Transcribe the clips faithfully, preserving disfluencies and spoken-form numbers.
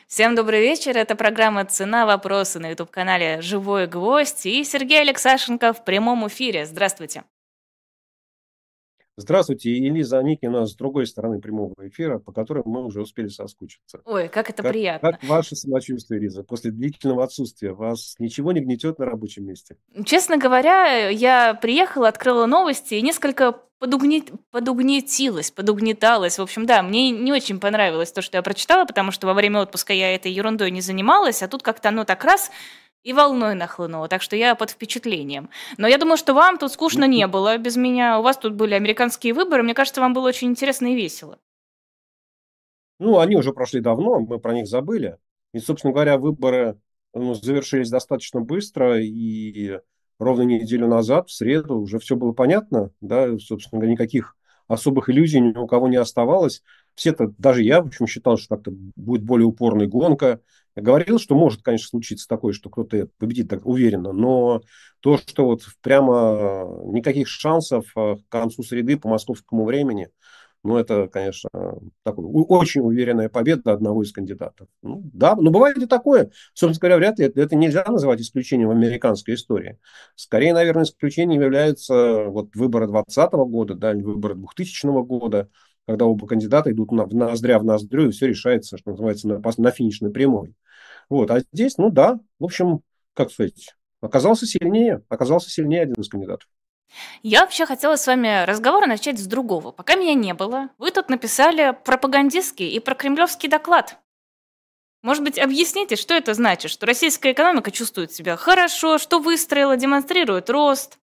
Всем добрый вечер. Это программа «Цена вопроса» на ютуб-канале «Живой гвоздь» и Сергей Алексашенко в прямом эфире. Здравствуйте. Здравствуйте, и Лиза Аникина с другой стороны прямого эфира, по которой мы уже успели соскучиться. Ой, как это Как, как приятно. ваше самочувствие, Лиза, после длительного отсутствия? Вас ничего не гнетет на рабочем месте? Честно говоря, я приехала, открыла новости и несколько подугнет... подугнетилась, подугнеталась. В общем, да, мне не очень понравилось то, что я прочитала, потому что во время отпуска я этой ерундой не занималась, а тут как-то оно так раз и волной нахлынуло, так что я под впечатлением. Но я думаю, что вам тут скучно Ну, не было без меня. У вас тут были американские выборы, мне кажется, вам было очень интересно и весело. ну, они уже прошли давно, мы про них забыли. И, собственно говоря, выборы ну, завершились достаточно быстро, и ровно неделю назад, в среду, уже все было понятно, да, собственно говоря, никаких особых иллюзий ни у кого не оставалось. Все-то, даже я, в общем, считал, что как-то будет более упорная гонка. Я говорил, что может, конечно, случиться такое, что кто-то победит так уверенно, но то, что вот прямо никаких шансов э, к концу среды по московскому времени, ну, это, конечно, такой, у- очень уверенная победа одного из кандидатов. Ну, да, но бывает и такое. Собственно говоря, вряд ли это, это нельзя называть исключением в американской истории. Скорее, наверное, исключением являются вот выборы двадцатого года, да, или выборы двухтысячного года, когда оба кандидата идут на, в ноздря в ноздрю, и все решается, что называется, на, пос- на финишной прямой. Вот. А здесь, ну да, в общем, как сказать, оказался сильнее, оказался сильнее один из кандидатов. Я вообще хотела с вами разговор начать с другого. Пока меня не было, вы тут написали пропагандистский и прокремлевский доклад. Может быть, объясните, что это значит? Что российская экономика чувствует себя хорошо, что выстроила, демонстрирует рост.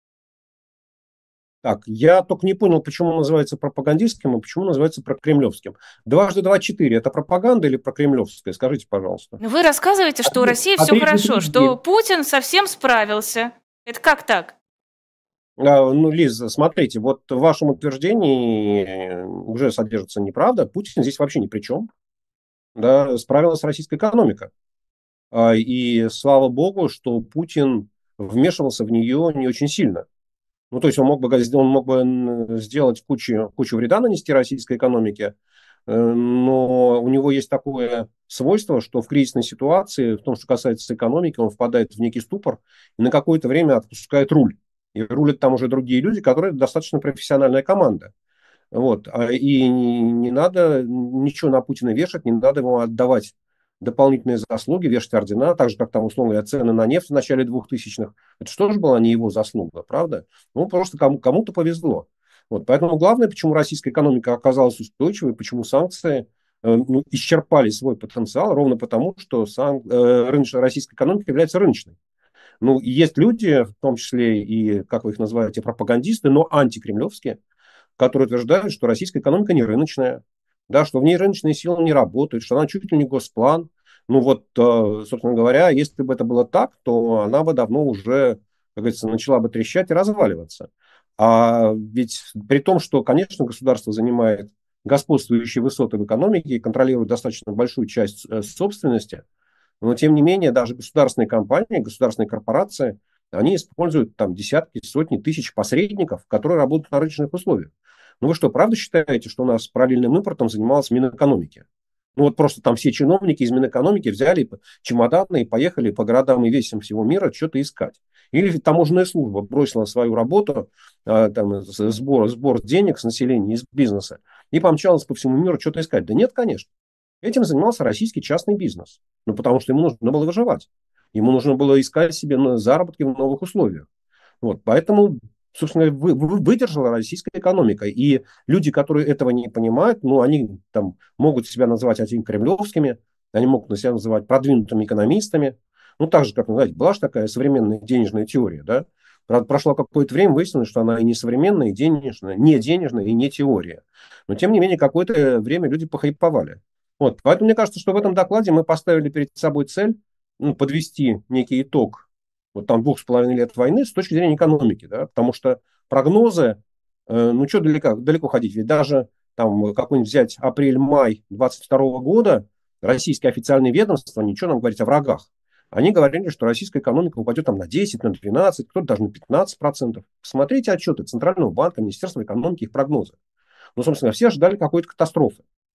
Так, я только не понял, почему он называется пропагандистским, и почему называется прокремлевским. Дважды два– четыре– это пропаганда или прокремлевская? Скажите, пожалуйста. Вы рассказываете, А что у три России а все три плюс хорошо, что три– Путин совсем справился. Это как так? А, ну, Лиза, смотрите, вот в вашем утверждении э, уже содержится неправда. Путин здесь вообще ни при чем. Да, справилась российская экономика. А, И слава богу, что Путин вмешивался в нее не очень сильно. Ну, то есть он мог бы, газ- он мог бы м, сделать кучу, кучу вреда нанести российской экономике, э, но у него есть такое свойство, что в кризисной ситуации, в том, что касается экономики, он впадает в некий ступор и на какое-то время отпускает руль. И рулят там уже другие люди, которые достаточно профессиональная команда. Вот. А, И не, не надо ничего на Путина вешать, не надо ему отдавать дополнительные заслуги, вешать ордена, так же, как там, условно говоря, цены на нефть в начале двухтысячных. Это что же была не его заслуга, правда? Ну, просто кому, кому-то повезло. Вот. Поэтому главное, почему российская экономика оказалась устойчивой, почему санкции э, ну, исчерпали свой потенциал, ровно потому, что сан, э, рыночная, российская экономика является рыночной. Ну, и есть люди, в том числе и, как вы их называете, пропагандисты, но антикремлевские, которые утверждают, что российская экономика не рыночная, да, что в ней рыночные силы не работают, что она чуть ли не госплан. Ну вот, э, собственно говоря, если бы это было так, то она бы давно уже, как говорится, начала бы трещать и разваливаться. А ведь при том, что, конечно, государство занимает господствующие высоты в экономике и контролирует достаточно большую часть э, собственности, но тем не менее даже государственные компании, государственные корпорации, они используют там десятки, сотни тысяч посредников, которые работают на рыночных условиях. Ну вы что, правда считаете, что у нас параллельным импортом занималась Минэкономики? Ну вот просто там все чиновники из Минэкономики взяли чемоданы и поехали по городам и весям всего мира что-то искать. Или таможенная служба бросила свою работу, э, там, сбор, сбор денег с населения, из бизнеса, и помчалась по всему миру что-то искать. Да нет, конечно. Этим занимался российский частный бизнес. Ну, потому что ему нужно было выживать. Ему нужно было искать себе на- заработки в новых условиях. Вот, поэтому, собственно, вы, вы- выдержала российская экономика. И люди, которые этого не понимают, ну, они там могут себя называть антикремлевскими, они могут себя называть продвинутыми экономистами. Ну, так же, как, ну, знаете, была же такая современная денежная теория, да? Правда, прошло какое-то время, выяснилось, что она и не современная, и денежная, не денежная, и не теория. Но, тем не менее, какое-то время люди похайповали. Вот, поэтому мне кажется, что в этом докладе мы поставили перед собой цель ну, подвести некий итог вот там двух с половиной лет войны с точки зрения экономики, да, потому что прогнозы, э, ну что далеко, далеко ходить, ведь даже там какой-нибудь взять апрель-май двадцать второго года, российские официальные ведомства, ничего нам говорить о врагах. Они говорили, что российская экономика упадет там на десять, на двенадцать, кто-то даже на пятнадцать процентов. Посмотрите отчеты Центрального банка, Министерства экономики, их прогнозы. Ну, собственно, все ожидали какой-то катастрофы.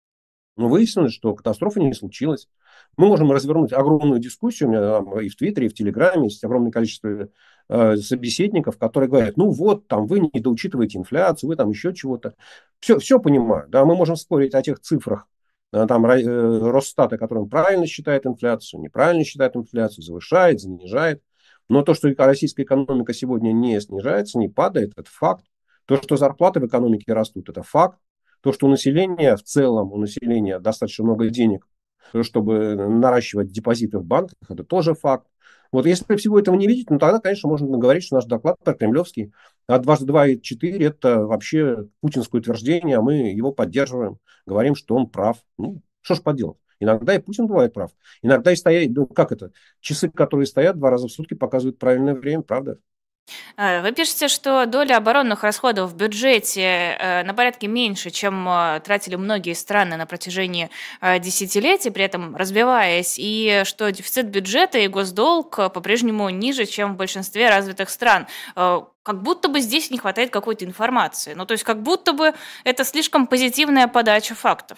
Но выяснилось, что катастрофа не случилась. Мы можем развернуть огромную дискуссию, у меня там и в Твиттере, и в Телеграме есть огромное количество э, собеседников, которые говорят, ну вот, там, вы недоучитываете инфляцию, вы там еще чего-то. Все, все понимаю, да, мы можем спорить о тех цифрах, э, там, Ра- э, Росстата, который правильно считает инфляцию, неправильно считает инфляцию, завышает, занижает. Но то, что российская экономика сегодня не снижается, не падает, это факт. То, что зарплаты в экономике растут, это факт. То, что у населения в целом, у населения достаточно много денег, чтобы наращивать депозиты в банках, это тоже факт. Вот если всего этого не видеть, ну тогда, конечно, можно говорить, что наш доклад кремлевский, а дважды два и четыре это вообще путинское утверждение, а мы его поддерживаем, говорим, что он прав. Ну, что ж поделать. Иногда и Путин бывает прав. Иногда и стоят, ну как это, часы, которые стоят два раза в сутки, показывают правильное время, правда? Э, Вы пишете, что доля оборонных расходов в бюджете э, на порядке меньше, чем э, тратили многие страны на протяжении э, десятилетий, при этом развиваясь, и что дефицит бюджета и госдолг э, по-прежнему ниже, чем в большинстве развитых стран. Э, Как будто бы здесь не хватает какой-то информации. Ну, то есть как будто бы это слишком позитивная подача фактов.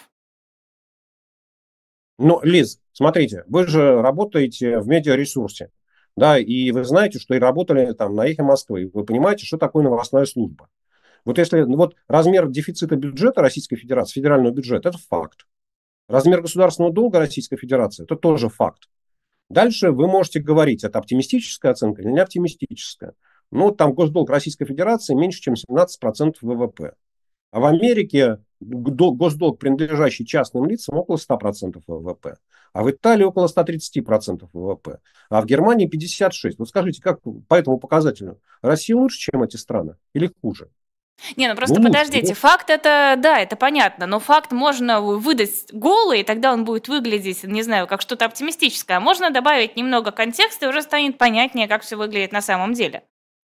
Ну, Лиз, смотрите, вы же работаете в медиаресурсе, да, и вы знаете, что и работали там на «Эхе Москвы». Вы понимаете, что такое новостная служба. Вот если, ну вот размер дефицита бюджета Российской Федерации, федерального бюджета, это факт. Размер государственного долга Российской Федерации, это тоже факт. Дальше вы можете говорить, это оптимистическая оценка или не оптимистическая. Ну, там госдолг Российской Федерации меньше, чем семнадцать процентов вэ вэ пэ. А в Америке госдолг, принадлежащий частным лицам, около ста процентов вэ вэ пэ. А в Италии около ста тридцати процентов вэ вэ пэ. А в Германии пятьдесят шесть процентов. Вот скажите, как по этому показателю? Россия лучше, чем эти страны? Или хуже? Не, ну Ну, просто лучше. подождите, факт это, да, это понятно, но факт можно выдать голый, и тогда он будет выглядеть, не знаю, как что-то оптимистическое. А можно добавить немного контекста, и уже станет понятнее, как все выглядит на самом деле.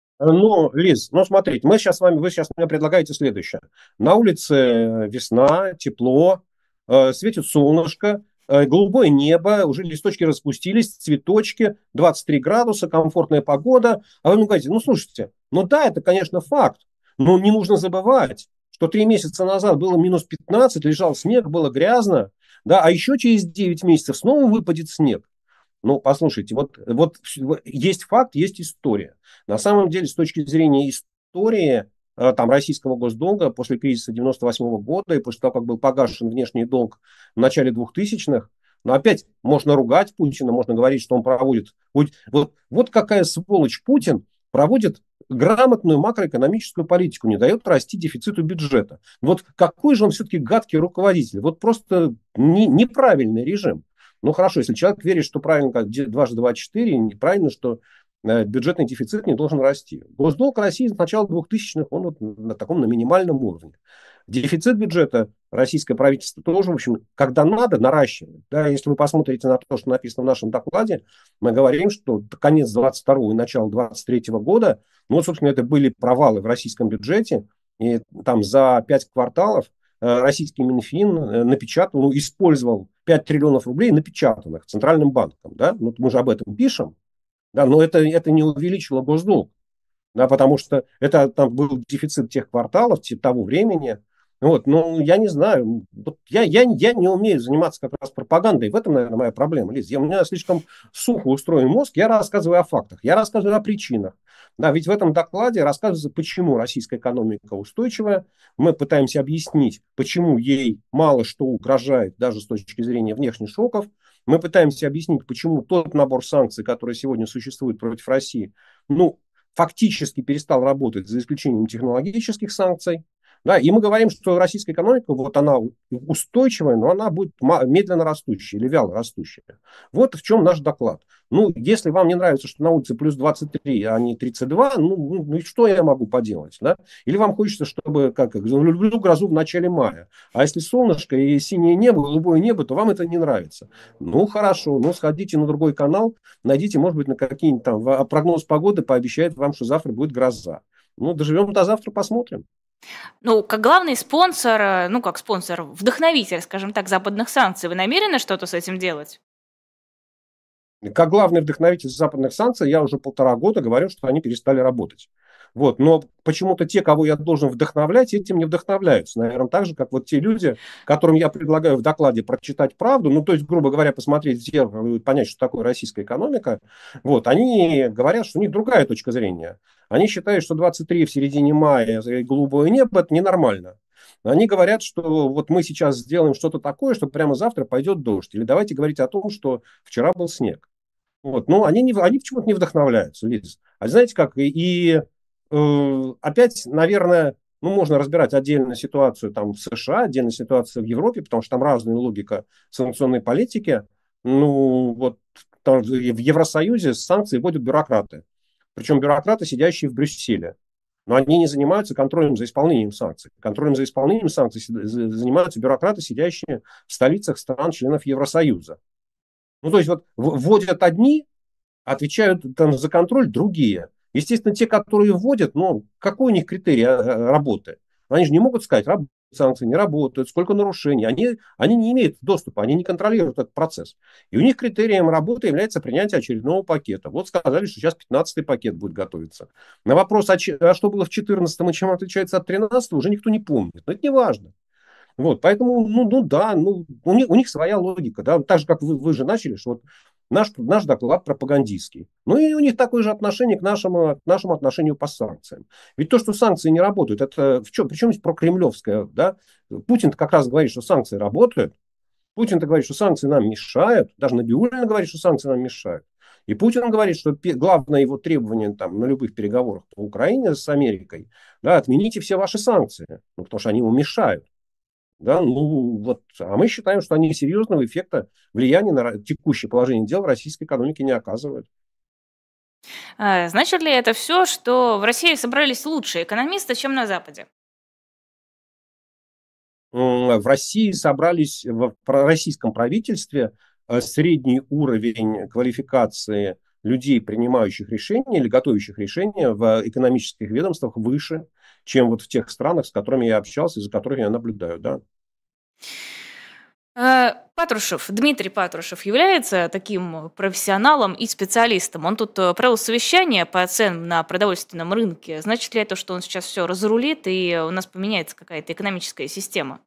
Ну, Лиз, ну смотрите, мы сейчас с вами, вы сейчас мне предлагаете следующее. На улице весна, тепло, э, светит солнышко, э, голубое небо, уже листочки распустились, цветочки, двадцать три градуса, комфортная погода. А вы мне говорите, ну слушайте, ну да, это, конечно, факт, но не нужно забывать, что три месяца назад было минус пятнадцать, лежал снег, было грязно, да, а еще через девять месяцев снова выпадет снег. Ну, послушайте, вот, вот есть факт, есть история. На самом деле, с точки зрения истории э, там, российского госдолга после кризиса девяносто восьмого года и после того, как был погашен внешний долг в начале двухтысячных, но опять можно ругать Путина, можно говорить, что он проводит. Вот, вот, вот какая сволочь Путин проводит грамотную макроэкономическую политику, не дает расти дефициту бюджета. Вот какой же он все-таки гадкий руководитель. Вот просто не, неправильный режим. Ну хорошо, если человек верит, что правильно, как дважды два четыре, неправильно, что э, бюджетный дефицит не должен расти. Госдолг России с начала двухтысячных, он вот на таком на минимальном уровне. Дефицит бюджета российское правительство тоже, в общем, когда надо, наращивает. Да, если вы посмотрите на то, что написано в нашем докладе, мы говорим, что конец двадцать второго и начало двадцать третьего года, ну, вот, собственно, это были провалы в российском бюджете, и там за пять кварталов российский Минфин напечатал, ну, использовал пять триллионов рублей напечатанных Центральным банком. Да? Ну, мы же об этом пишем, да? Но это, это не увеличило госдолг, да, потому что это там был дефицит тех кварталов, того времени. Вот, ну, я не знаю, вот я, я, я не умею заниматься как раз пропагандой, в этом, наверное, моя проблема, Лиз. Я, у меня слишком сухо устроен мозг, я рассказываю о фактах, я рассказываю о причинах. Да, ведь в этом докладе рассказывается, почему российская экономика устойчивая. Мы пытаемся объяснить, почему ей мало что угрожает, даже с точки зрения внешних шоков. Мы пытаемся объяснить, почему тот набор санкций, который сегодня существует против России, ну, фактически перестал работать, за исключением технологических санкций. Да, и мы говорим, что российская экономика, вот она устойчивая, но она будет медленно растущая или вяло растущая. Вот в чем наш доклад. Ну, если вам не нравится, что на улице плюс двадцать три, а не тридцать два, ну, ну, ну что я могу поделать, да? Или вам хочется, чтобы, как, люблю грозу в начале мая, а если солнышко и синее небо, голубое небо, то вам это не нравится. Ну, хорошо, ну, сходите на другой канал, найдите, может быть, на какие-нибудь там, прогноз погоды пообещает вам, что завтра будет гроза. Ну, доживем до завтра, посмотрим. Ну, как главный спонсор, э, ну, как спонсор, вдохновитель, скажем так, западных санкций, вы намерены что-то с этим делать? Как главный вдохновитель западных санкций, я уже полтора года говорю, что они перестали работать. Вот. Но почему-то те, кого я должен вдохновлять, этим не вдохновляются. Наверное, так же, как вот те люди, которым я предлагаю в докладе прочитать правду, ну, то есть, грубо говоря, посмотреть в зеркало и понять, что такое российская экономика, вот, они говорят, что у них другая точка зрения. Они считают, что двадцать три в середине мая и голубое небо – это ненормально. Они говорят, что вот мы сейчас сделаем что-то такое, что прямо завтра пойдет дождь. Или давайте говорить о том, что вчера был снег. Вот. Но они, не, они почему-то не вдохновляются, Лиз. А знаете как? И, и э, опять, наверное, ну, можно разбирать отдельно ситуацию там, в США, отдельно ситуацию в Европе, потому что там разная логика санкционной политики. Ну, вот там, в Евросоюзе санкции вводят бюрократы. Причем бюрократы, сидящие в Брюсселе. Но они не занимаются контролем за исполнением санкций. Контролем за исполнением санкций занимаются бюрократы, сидящие в столицах стран-членов Евросоюза. Ну, то есть вот вводят одни, отвечают там за контроль другие. Естественно, те, которые вводят, ну, какой у них критерий работы? Они же не могут сказать, работают санкции, не работают, сколько нарушений. Они, они не имеют доступа, они не контролируют этот процесс. И у них критерием работы является принятие очередного пакета. Вот сказали, что сейчас пятнадцатый пакет будет готовиться. На вопрос, а, че, а что было в четырнадцатом и чем отличается от тринадцатого, уже никто не помнит. Но это не важно. Вот, поэтому, ну, ну да, ну, у них, у них своя логика, да, так же, как вы, вы же начали, что вот наш, наш доклад пропагандистский. Ну и у них такое же отношение к нашему, к нашему отношению по санкциям. Ведь то, что санкции не работают, это в чем, причем здесь прокремлевское, да? Путин как раз говорит, что санкции работают, Путин-то говорит, что санкции нам мешают, даже Набиуллина говорит, что санкции нам мешают. И Путин говорит, что главное его требование там, на любых переговорах по Украине с Америкой, да, отмените все ваши санкции, ну, потому что они ему мешают. Да, ну вот, а мы считаем, что они серьезного эффекта влияния на текущее положение дел в российской экономике не оказывают. А, значит ли это все, что в России собрались лучшие экономисты, чем на Западе? В России собрались, в российском правительстве средний уровень квалификации людей, принимающих решения или готовящих решения в экономических ведомствах выше, чем вот в тех странах, с которыми я общался и за которыми я наблюдаю, да. А, Патрушев, Дмитрий Патрушев является таким профессионалом и специалистом. Он тут э, провел совещание по ценам на продовольственном рынке. Значит ли это, что он сейчас все разрулит и у нас поменяется какая-то экономическая система?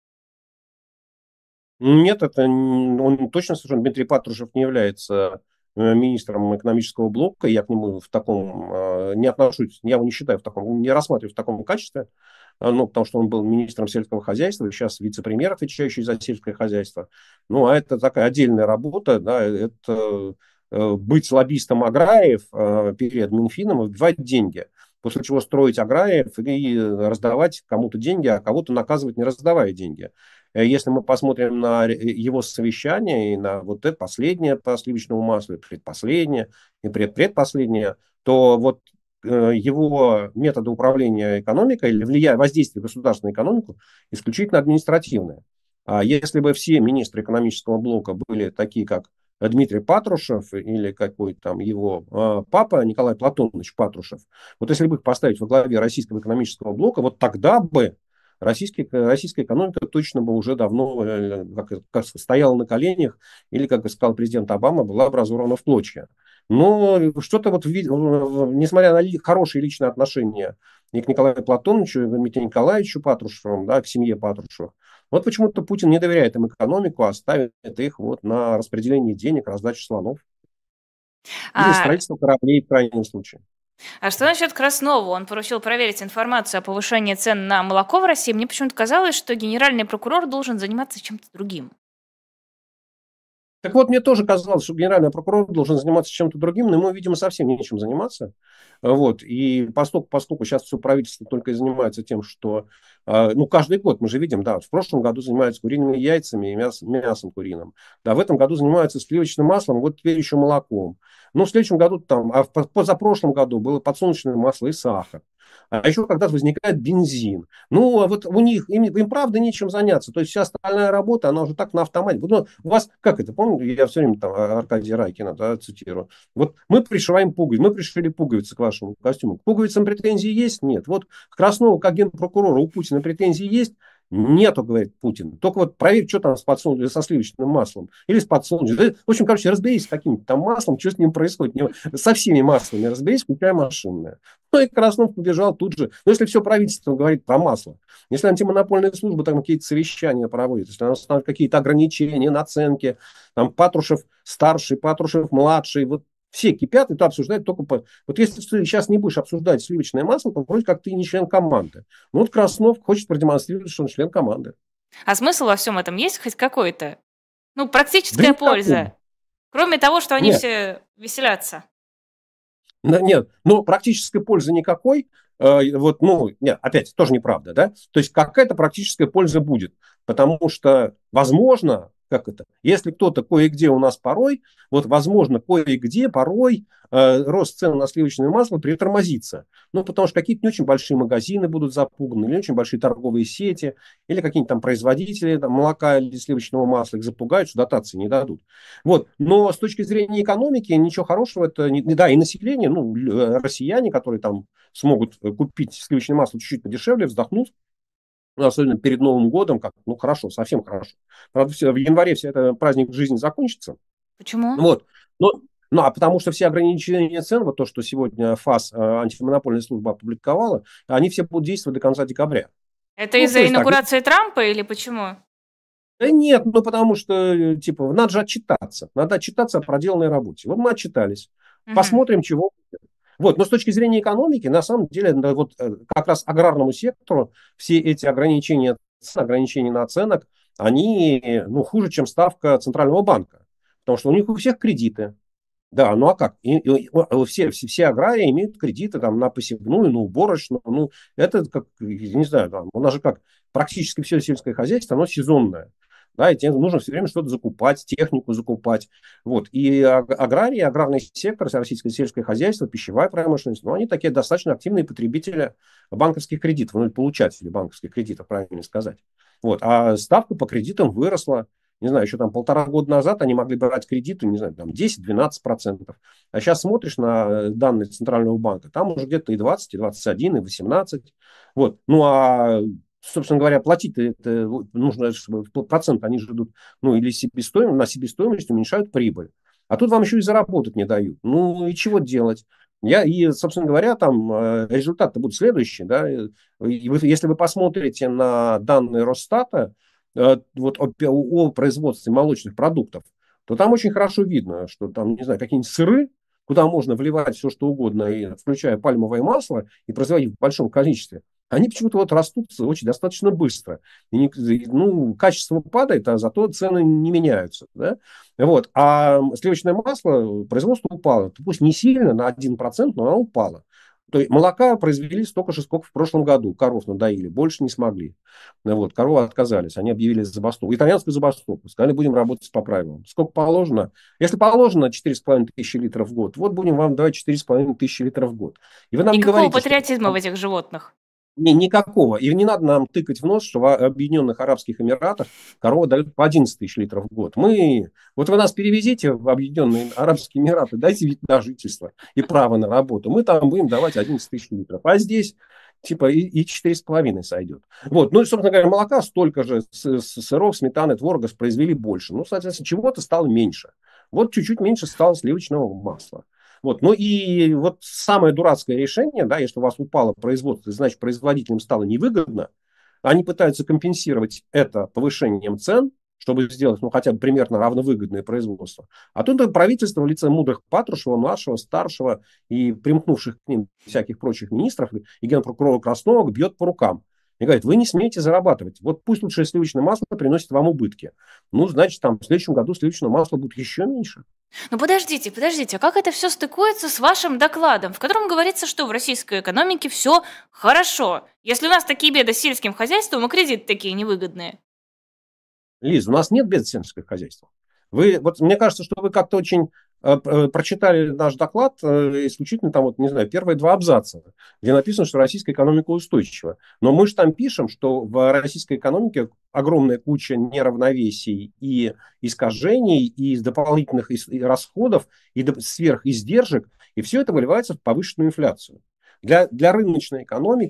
Нет, это н- он точно совершенно, Дмитрий Патрушев не является э, министром экономического блока, я к нему в таком э, не отношусь, я его не считаю в таком, не рассматриваю в таком качестве, э, ну, потому что он был министром сельского хозяйства, и сейчас вице-премьер, отвечающий за сельское хозяйство. Ну, а это такая отдельная работа, да, это э, быть лоббистом аграриев э, перед Минфином и вбивать деньги. После чего строить аграриев и раздавать кому-то деньги, а кого-то наказывать, не раздавая деньги. Если мы посмотрим на его совещание и на вот это последнее по сливочному маслу, и предпоследнее, и предпредпоследнее, то вот э, его методы управления экономикой или влияния, воздействия государства на экономику исключительно административные. А если бы все министры экономического блока были такие, как Дмитрий Патрушев или какой-то там его э, папа Николай Платонович Патрушев, вот если бы их поставить во главе российского экономического блока, вот тогда бы Российский, российская экономика точно бы уже давно э, как, как стояла на коленях или, как сказал президент Обама, была бы разорвана в клочья. Но что-то вот, несмотря на ли, хорошие личные отношения и к Николаю Платоновичу, и к Дмитрию Николаевичу Патрушевым, да, к семье Патрушевых, вот почему-то Путин не доверяет им экономику, а ставит их вот на распределение денег, раздачу слонов или А, строительство кораблей в крайнем случае. а что насчет Краснова? Он поручил проверить информацию о повышении цен на молоко в России. Мне почему-то казалось, что генеральный прокурор должен заниматься чем-то другим. Так вот, мне тоже казалось, что генеральный прокурор должен заниматься чем-то другим, но ему, видимо, совсем нечем заниматься. Вот. И поскольку, поскольку сейчас все правительство только и занимается тем, что, э, ну, каждый год мы же видим, да, в прошлом году занимаются куриными яйцами и мяс, мясом куриным. Да, в этом году занимаются сливочным маслом, вот теперь еще молоком. Но в следующем году там, а в позапрошлом году было подсолнечное масло и сахар. А еще когда-то возникает бензин. Ну, а вот у них, им, им правда нечем заняться. То есть вся остальная работа, она уже так на автомате. Ну, у вас, как это, помните, я все время там Аркадия Райкина, да, цитирую. Вот мы пришиваем пуговицы, мы пришили пуговицы к вашему костюму. К пуговицам претензии есть? Нет. Вот к Краснову, как генпрокурору, у Путина претензии есть? Нету, говорит Путин. Только вот проверь, что там с подсолнечным, со сливочным маслом. Или с подсолнечным. Да, в общем, короче, разберись с каким-то там маслом, что с ним происходит. Не- Со всеми маслами разберись, включая машинное. Ну и Краснов побежал тут же. Ну, если все правительство говорит про масло, если антимонопольная служба там какие-то совещания проводит, если она ставит какие-то ограничения, наценки, там Патрушев старший, Патрушев младший, вот все кипят, и то обсуждают только по... Вот если ты сейчас не будешь обсуждать сливочное масло, то вроде как ты не член команды. Ну вот Краснов хочет продемонстрировать, что он член команды. А смысл во всем этом есть хоть какой-то? Ну, Да практическая никакого. польза. Кроме того, что они Нет, все веселятся. да, нет, ну практической пользы никакой. Э, вот, ну, нет, опять, тоже неправда, да? То есть какая-то практическая польза будет, потому что, возможно, как это, если кто-то кое-где у нас порой, вот, возможно, кое-где порой э, рост цен на сливочное масло притормозится. Ну, потому что какие-то не очень большие магазины будут запуганы, или не очень большие торговые сети, или какие-нибудь там производители там, молока или сливочного масла их запугают, что дотации не дадут. Вот. Но с точки зрения экономики ничего хорошего это не... Да, и население, ну, л- россияне, которые там смогут э, купить сливочное масло чуть-чуть подешевле, вздохнут, ну, особенно перед Новым годом, как, ну, хорошо, совсем хорошо. Правда, все, в январе все это праздник жизни закончится. Почему? Вот. Но, ну, а потому что все ограничения цен, вот то, что сегодня ФАС, э, антимонопольная служба, опубликовала, они все будут действовать до конца декабря. Это Ну, то из-за есть так, инаугурации Трампа или почему? да нет, ну потому что, э, типа, надо же отчитаться. Надо отчитаться о проделанной работе. Вот мы отчитались. Мгм. Посмотрим, чего. Вот, но с точки зрения экономики, на самом деле, да, вот э, как раз аграрному сектору все эти ограничения, цен, ограничения наценок, они, ну, хуже, чем ставка Центрального банка. Потому что у них у всех кредиты. Да, ну а как? И, и- и все, все, все аграрии имеют кредиты там, на посевную, на уборочную. Ну, это как, я не знаю, там, у нас же как практически все сельское хозяйство, оно сезонное. Да, и тебе нужно все время что-то закупать, технику закупать. Вот. И аг- аграрии, аграрный сектор, российское сельское хозяйство, пищевая промышленность, ну, они такие достаточно активные потребители банковских кредитов, ну, или получатели банковских кредитов, правильно сказать. Вот. А ставка по кредитам выросла. Не знаю, еще там полтора года назад они могли брать кредиты, не знаю, там десять-двенадцать процентов. А сейчас смотришь на э, данные Центрального банка, там уже где-то и двадцать, и двадцать один, и восемнадцать. Вот. Ну, а, собственно говоря, платить это нужно, чтобы процент они же идут, ну, или себестоимость, на себестоимость уменьшают прибыль. А тут вам еще и заработать не дают. Ну, и чего делать? Я, и, собственно говоря, там э, результаты будут следующие. Да? И вы, если вы посмотрите на данные Росстата, э, вот о, о производстве молочных продуктов, то там очень хорошо видно, что там, не знаю, какие-нибудь сыры, куда можно вливать все, что угодно, и, включая пальмовое масло, и производить в большом количестве, они почему-то вот растут очень достаточно быстро. И, не- ну, качество падает, а зато цены не меняются. Да? Вот. А сливочное масло, производство упало. Пусть не сильно, на один процент, но оно упало. То есть молока произвели столько же, сколько в прошлом году. Коров надоили, больше не смогли. Ну вот, коровы отказались, они объявили забастовку. Итальянскую забастовку. Сказали, будем работать по правилам. Сколько положено? Если положено четыре с половиной тысячи литров в год, вот будем вам давать четыре с половиной тысячи литров в год. И вы нам не Никакого говорите, что патриотизма в этих животных. ни, никакого. И не надо нам тыкать в нос, что в Объединенных Арабских Эмиратах корова дает по одиннадцать тысяч литров в год. Мы, вот вы нас перевезите в Объединенные Арабские Эмираты, дайте вид на жительство и право на работу. Мы там будем давать одиннадцать тысяч литров. А здесь типа и, и четыре с половиной сойдет. Вот. Ну и, собственно говоря, молока столько же, с, с, сыров, сметаны, творога произвели больше. Ну, соответственно, чего-то стало меньше. Вот чуть-чуть меньше стало сливочного масла. Вот. Ну и вот самое дурацкое решение, да, если у вас упало производство, значит, производителям стало невыгодно, они пытаются компенсировать это повышением цен, чтобы сделать, ну, хотя бы примерно равновыгодное производство. А тут правительство в лице мудрых Патрушева, младшего, старшего и примкнувших к ним всяких прочих министров и генпрокурора Краснова бьет по рукам. И говорит, вы не смеете зарабатывать. Вот пусть лучше сливочное масло приносит вам убытки. Ну, значит, там в следующем году сливочное масло будет еще меньше. Ну подождите, подождите, а как это все стыкуется с вашим докладом, в котором говорится, что в российской экономике все хорошо, если у нас такие беды с сельским хозяйством и кредиты такие невыгодные? Лиз, у нас нет бед сельского хозяйства. Вы, вот мне кажется, что вы как-то очень э, э, прочитали наш доклад э, исключительно там, вот, не знаю, первые два абзаца, где написано, что российская экономика устойчива. Но мы же там пишем, что в российской экономике огромная куча неравновесий и искажений, и дополнительных ис- и расходов, и до- сверхиздержек, и все это выливается в повышенную инфляцию. Для, для рыночной экономики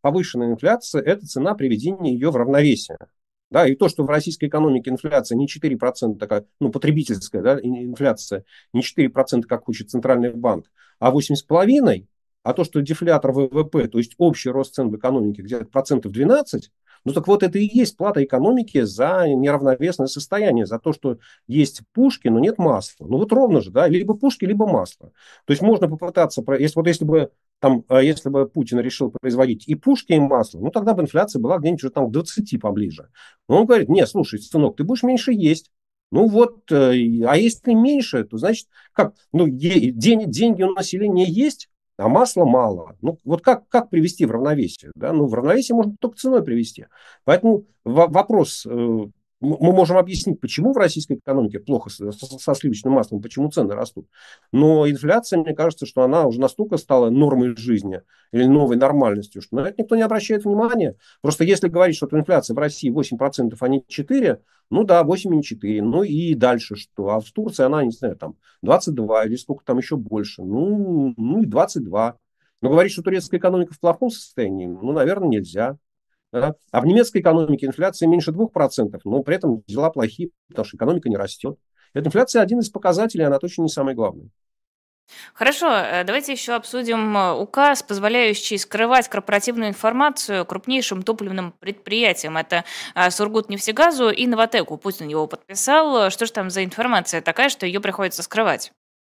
повышенная инфляция – это цена приведения ее в равновесие. Да, и то, что в российской экономике инфляция не четыре процента, такая, ну, потребительская, да, инфляция не четыре процента, как хочет Центральный банк, а восемь с половиной, а то, что дефлятор ВВП, то есть общий рост цен в экономике где-то процентов двенадцать, ну так вот это и есть плата экономики за неравновесное состояние, за то, что есть пушки, но нет масла. Ну вот ровно же, да, либо пушки, либо масло. То есть можно попытаться, если, вот если бы там, если бы Путин решил производить и пушки, и масло, ну тогда бы инфляция была где-нибудь уже там к двадцати поближе. Но он говорит: нет, слушай, сынок, ты будешь меньше есть. Ну вот, а если меньше, то значит, как, ну, день, деньги у населения есть, а масла мало. Ну, вот как, как привести в равновесие? Да? Ну, в равновесие можно только ценой привести. Поэтому вопрос, мы можем объяснить, почему в российской экономике плохо со, со сливочным маслом, почему цены растут. Но инфляция, мне кажется, что она уже настолько стала нормой жизни или новой нормальностью, что на это никто не обращает внимания. Просто если говорить, что инфляция в России восемь процентов, а не четыре процента, ну да, восемь и не четыре. Ну и дальше что? А в Турции она, не знаю, там двадцать два или сколько там еще больше. Ну, ну и двадцать два. Но говорить, что турецкая экономика в плохом состоянии, ну, наверное, нельзя. Да? А в немецкой экономике инфляция меньше двух процентов, но при этом дела плохие, потому что экономика не растет. Эта инфляция один из показателей, она точно не самый главный. Хорошо, э, давайте еще обсудим э, указ, позволяющий скрывать корпоративную информацию крупнейшим топливным предприятиям. Это а, Сургутнефтегазу и Новатэку. Путин его подписал. Что же там за информация такая, что ее приходится скрывать?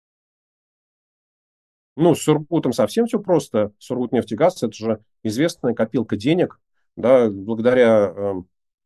Ну, с Сургутом совсем все просто. Сургутнефтегаз – это же известная копилка денег, да, благодаря э,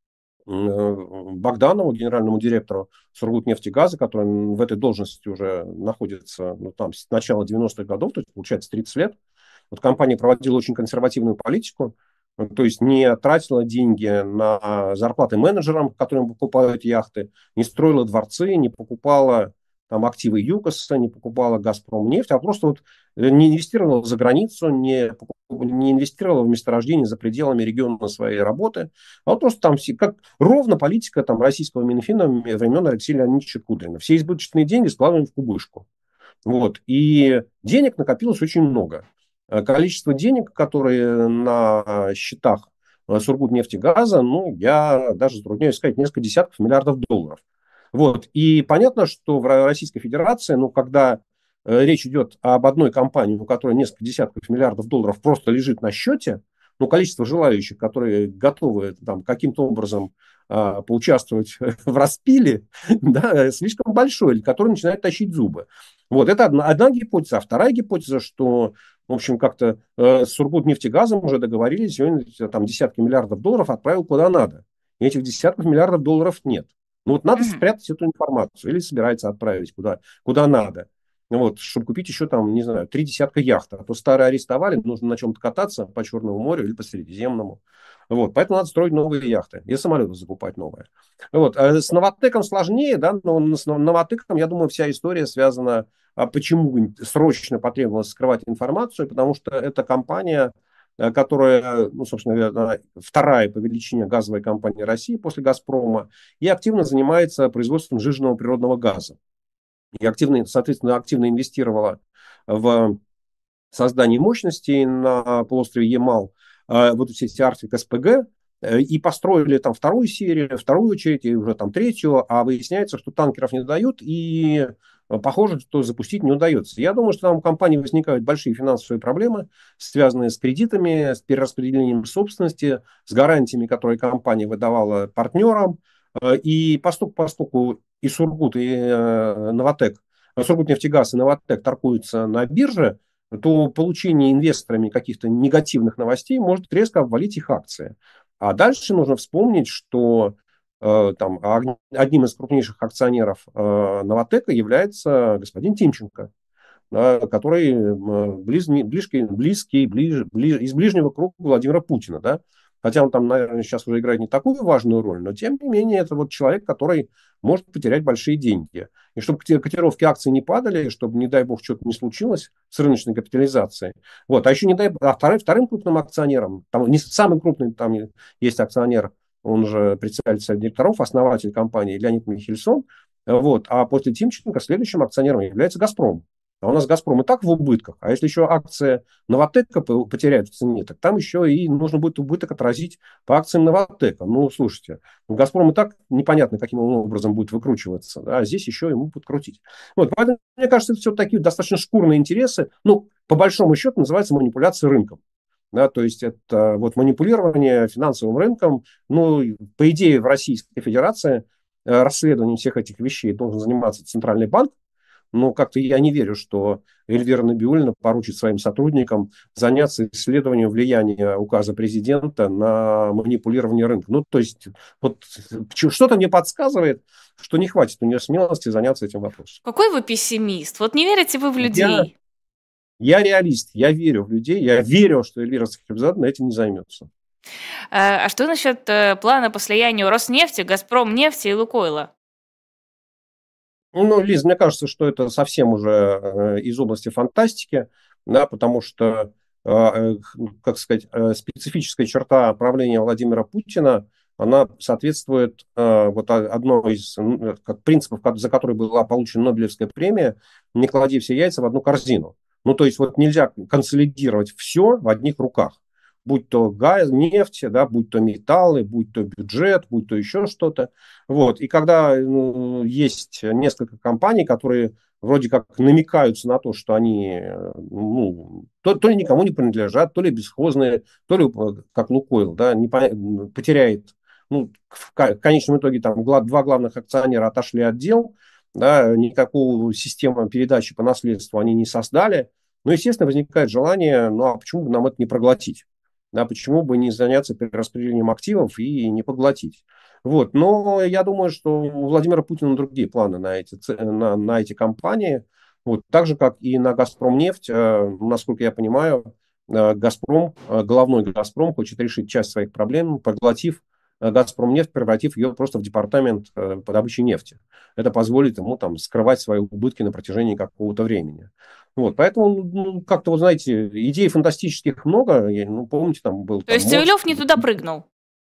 Богданову, генеральному директору Сургутнефтегаза, который в этой должности уже находится, ну, там, с начала девяностых годов, то есть, получается, тридцать лет. Вот компания проводила очень консервативную политику, то есть не тратила деньги на зарплаты менеджерам, которым покупают яхты, не строила дворцы, не покупала там активы ЮКОСа, не покупала Газпромнефть, а просто вот не инвестировала за границу, не, не инвестировала в месторождение за пределами региона своей работы, а вот просто там как ровно политика там, российского Минфина времен Алексея Леонидовича Кудрина. Все избыточные деньги складываем в кубышку. Вот. И денег накопилось очень много. Количество денег, которые на счетах Сургутнефтегаза, ну, я даже затрудняюсь сказать, несколько десятков миллиардов долларов. Вот. И понятно, что в Российской Федерации, ну, когда речь идет об одной компании, у которой несколько десятков миллиардов долларов просто лежит на счете, ну, количество желающих, которые готовы там, каким-то образом а, поучаствовать в распиле, да, слишком большое, который начинает тащить зубы. Вот, это одна, одна гипотеза. А вторая гипотеза, что, в общем, как-то э, с Сургутнефтегазом уже договорились, и он там десятки миллиардов долларов отправил куда надо. И этих десятков миллиардов долларов нет. Ну вот надо Мгм. спрятать эту информацию или собирается отправить куда, куда надо. Вот, чтобы купить еще там, не знаю, три десятка яхт. А то старые арестовали, нужно на чем-то кататься по Черному морю или по Средиземному. Вот, поэтому надо строить новые яхты и самолеты закупать новые. Вот. А с Новатэком сложнее, да, но с Новатэком, я думаю, вся история связана, а почему срочно потребовалось скрывать информацию, потому что это компания, которая, ну, собственно, вторая по величине газовая компания России после «Газпрома» и активно занимается производством сжиженного природного газа. И активно, соответственно, активно инвестировала в создание мощностей на полуострове Ямал, вот все эти Арктик СПГ, и построили там вторую серию, вторую очередь, и уже там третью, а выясняется, что танкеров не дают, и похоже, что запустить не удается. Я думаю, что там у компании возникают большие финансовые проблемы, связанные с кредитами, с перераспределением собственности, с гарантиями, которые компания выдавала партнерам. И поскольку, поскольку и Сургут, и э, Новатэк, Сургутнефтегаз и Новатэк торгуются на бирже, то получение инвесторами каких-то негативных новостей может резко обвалить их акции. А дальше нужно вспомнить, что э, там, одним из крупнейших акционеров э, Новатэка является господин Тимченко, да, который э, близ, близкий, близкий ближ, ближ, из ближнего круга Владимира Путина. Да? Хотя он там, наверное, сейчас уже играет не такую важную роль, но тем не менее это вот человек, который может потерять большие деньги. И чтобы котировки акций не падали, чтобы, не дай бог, что-то не случилось с рыночной капитализацией. Вот. А еще, не дай бог, а вторым, вторым крупным акционером, там не самый крупный, там есть акционер, он же председатель совета директоров, основатель компании Леонид Михельсон. Вот. А после Тимченко следующим акционером является «Газпром». А у нас «Газпром» и так в убытках. А если еще акция «Новатэка» потеряет в цене, так там еще и нужно будет убыток отразить по акциям «Новатэка». Ну, слушайте, «Газпром» и так непонятно, каким он образом будет выкручиваться. Да, а здесь еще ему будут крутить. Вот, поэтому, мне кажется, это все такие достаточно шкурные интересы. Ну, по большому счету, называется манипуляция рынком. Да, то есть это вот манипулирование финансовым рынком. Ну, по идее, в Российской Федерации э, расследованием всех этих вещей должен заниматься Центральный банк. Но как-то я не верю, что Эльвира Набиуллина поручит своим сотрудникам заняться исследованием влияния указа президента на манипулирование рынка. Ну, то есть, вот что-то мне подсказывает, что не хватит у нее смелости заняться этим вопросом. Какой вы пессимист? Вот не верите вы в Я, людей? я реалист, я верю в людей, я верю, что Эльвира Сахибзадовна этим не займется. А а что насчет э, плана по слиянию Роснефти, Газпромнефти и Лукойла? Ну, Лиз, мне кажется, что это совсем уже э, из области фантастики, да, потому что, э, э, как сказать, э, специфическая черта правления Владимира Путина, она соответствует э, вот о- одной из ну, как принципов, ко- за который была получена Нобелевская премия, не клади все яйца в одну корзину. Ну, то есть вот нельзя консолидировать все в одних руках. Будь то газ, нефть, да, будь то металлы, будь то бюджет, будь то еще что-то. Вот. И когда ну, есть несколько компаний, которые вроде как намекаются на то, что они э, ну, то, то ли никому не принадлежат, то ли бесхозные, то ли, э, как Лукойл, да, не по- потеряет, ну, в ко- в конечном итоге там гла- два главных акционера отошли от дел, да, никакую систему передачи по наследству они не создали. Ну, естественно, возникает желание, ну, а почему бы нам это не проглотить? Да, почему бы не заняться перераспределением активов и не поглотить? Вот. Но я думаю, что у Владимира Путина другие планы на эти, ц- на, на эти компании. Вот. Так же, как и на «Газпромнефть», э, насколько я понимаю, э, «Газпром», э, головной «Газпром» хочет решить часть своих проблем, поглотив э, «Газпромнефть», превратив ее просто в департамент э, по добыче нефти. Это позволит ему там скрывать свои убытки на протяжении какого-то времени. Вот, поэтому, ну, как-то, вот знаете, идей фантастических много. Я, ну, помните, там был То там есть мост. Цивилев не туда прыгнул?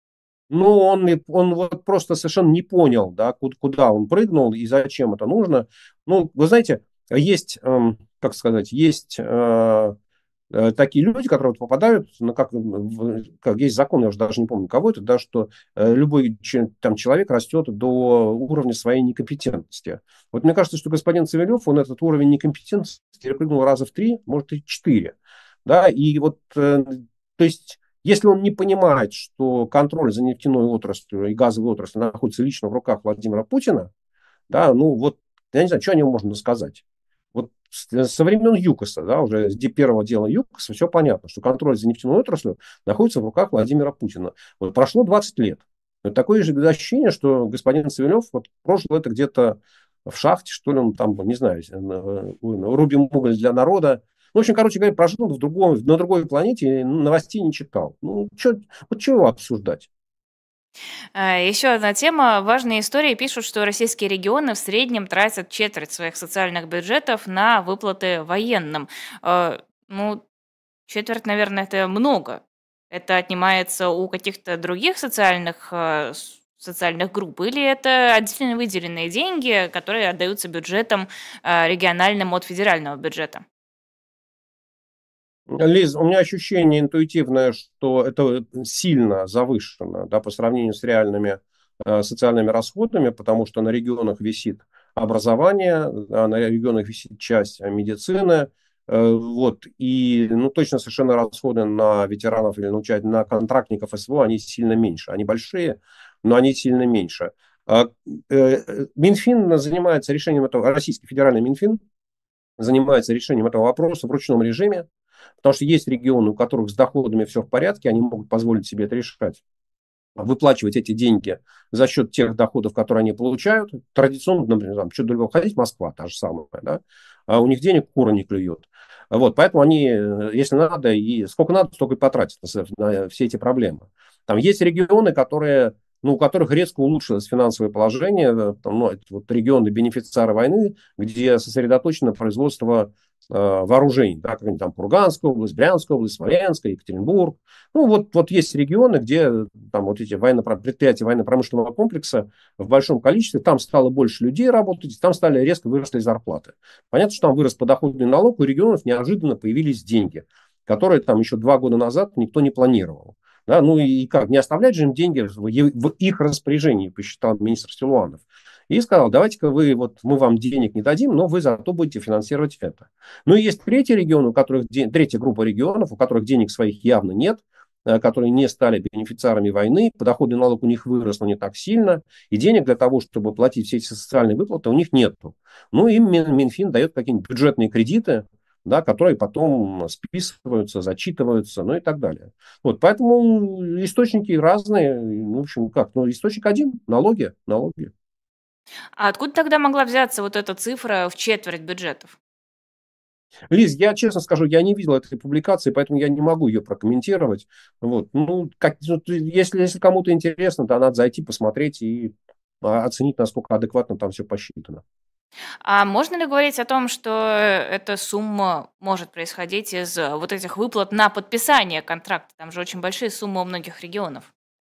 Ну, он, и- он вот просто совершенно не понял, да, ку- куда он прыгнул и зачем это нужно. Ну, вы знаете, есть, эм, как сказать, есть э, э, такие люди, которые вот попадают, ну, как, в- как есть закон, я уже даже не помню, кого это, да, что э, любой че- там человек растет до уровня своей некомпетентности. Вот мне кажется, что господин Цивилев, он этот уровень некомпетентности перепрыгнул раза в три, может, и четыре. Да, и вот, э, то есть, если он не понимает, что контроль за нефтяной отраслью и газовой отраслью находится лично в руках Владимира Путина, да, ну вот, я не знаю, что о нем можно сказать. Вот с- со времен ЮКОСа, да, уже с ди- первого дела ЮКОСа, все понятно, что контроль за нефтяной отраслью находится в руках Владимира Путина. Вот прошло двадцать лет. Вот такое же ощущение, что господин Цивилев вот прожил это где-то в шахте, что ли, он там, не знаю, э, э, рубим уголь для народа. Ну, в общем, короче говоря, прожил в другом, на другой планете, новостей не читал. Ну, чё, вот чего его обсуждать? А, Еще одна тема. Важные истории пишут, что российские регионы в среднем тратят четверть своих социальных бюджетов на выплаты военным. А, Ну, четверть, наверное, это много. Это отнимается у каких-то других социальных, а, с- социальных групп, или это отдельно выделенные деньги, которые отдаются бюджетам а, региональным от федерального бюджета? Лиз, у меня ощущение интуитивное, что это сильно завышено, да, по сравнению с реальными э, социальными расходами, потому что на регионах висит образование, а на регионах висит часть э, медицины, э, вот, и, ну, точно совершенно расходы на ветеранов или на, уча- на контрактников СВО, они сильно меньше. Они большие, но они сильно меньше. А, э, э, Минфин занимается решением этого, Российский федеральный Минфин занимается решением этого вопроса в ручном режиме, потому что есть регионы, у которых с доходами все в порядке, они могут позволить себе это решать, выплачивать эти деньги за счет тех доходов, которые они получают. Традиционно, например, там, что далеко ходить, Москва та же самая, да, а у них денег кура не клюет. Вот, поэтому они, э, если надо, и сколько надо, столько и потратят на, на все эти проблемы. Там есть регионы, которые, ну, у которых резко улучшилось финансовое положение, э, там, ну, это вот регионы бенефициары войны, где сосредоточено производство вооружений, да, как там Курганская область, Брянская область, Смоленская, Екатеринбург. Ну, вот, вот есть регионы, где там вот эти военно предприятия военно-промышленного комплекса в большом количестве, там стало больше людей работать, там стали резко выросли зарплаты. Понятно, что там вырос подоходный налог, у регионов неожиданно появились деньги, которые там еще два года назад никто не планировал. Да, ну и как, не оставлять же им деньги в, в их распоряжении, посчитал министр Силуанов. И сказал, давайте-ка вы, вот мы вам денег не дадим, но вы зато будете финансировать это. Ну и есть третий регион, у которых, третья группа регионов, у которых денег своих явно нет, которые не стали бенефициарами войны, подоходный налог у них вырос, но не так сильно, и денег для того, чтобы платить все эти социальные выплаты, у них нету. Ну, им Минфин дает какие-нибудь бюджетные кредиты, да, которые потом списываются, зачитываются, ну и так далее. Вот, поэтому источники разные, ну, в общем, как, ну, источник один, налоги, налоги. А откуда тогда могла взяться вот эта цифра в четверть бюджетов? Лиз, я честно скажу, я не видел этой публикации, поэтому я не могу ее прокомментировать. Вот. Ну, как, если, если кому-то интересно, то надо зайти, посмотреть и оценить, насколько адекватно там все посчитано. А можно ли говорить о том, что эта сумма может происходить из вот этих выплат на подписание контракта? Там же очень большие суммы у многих регионов.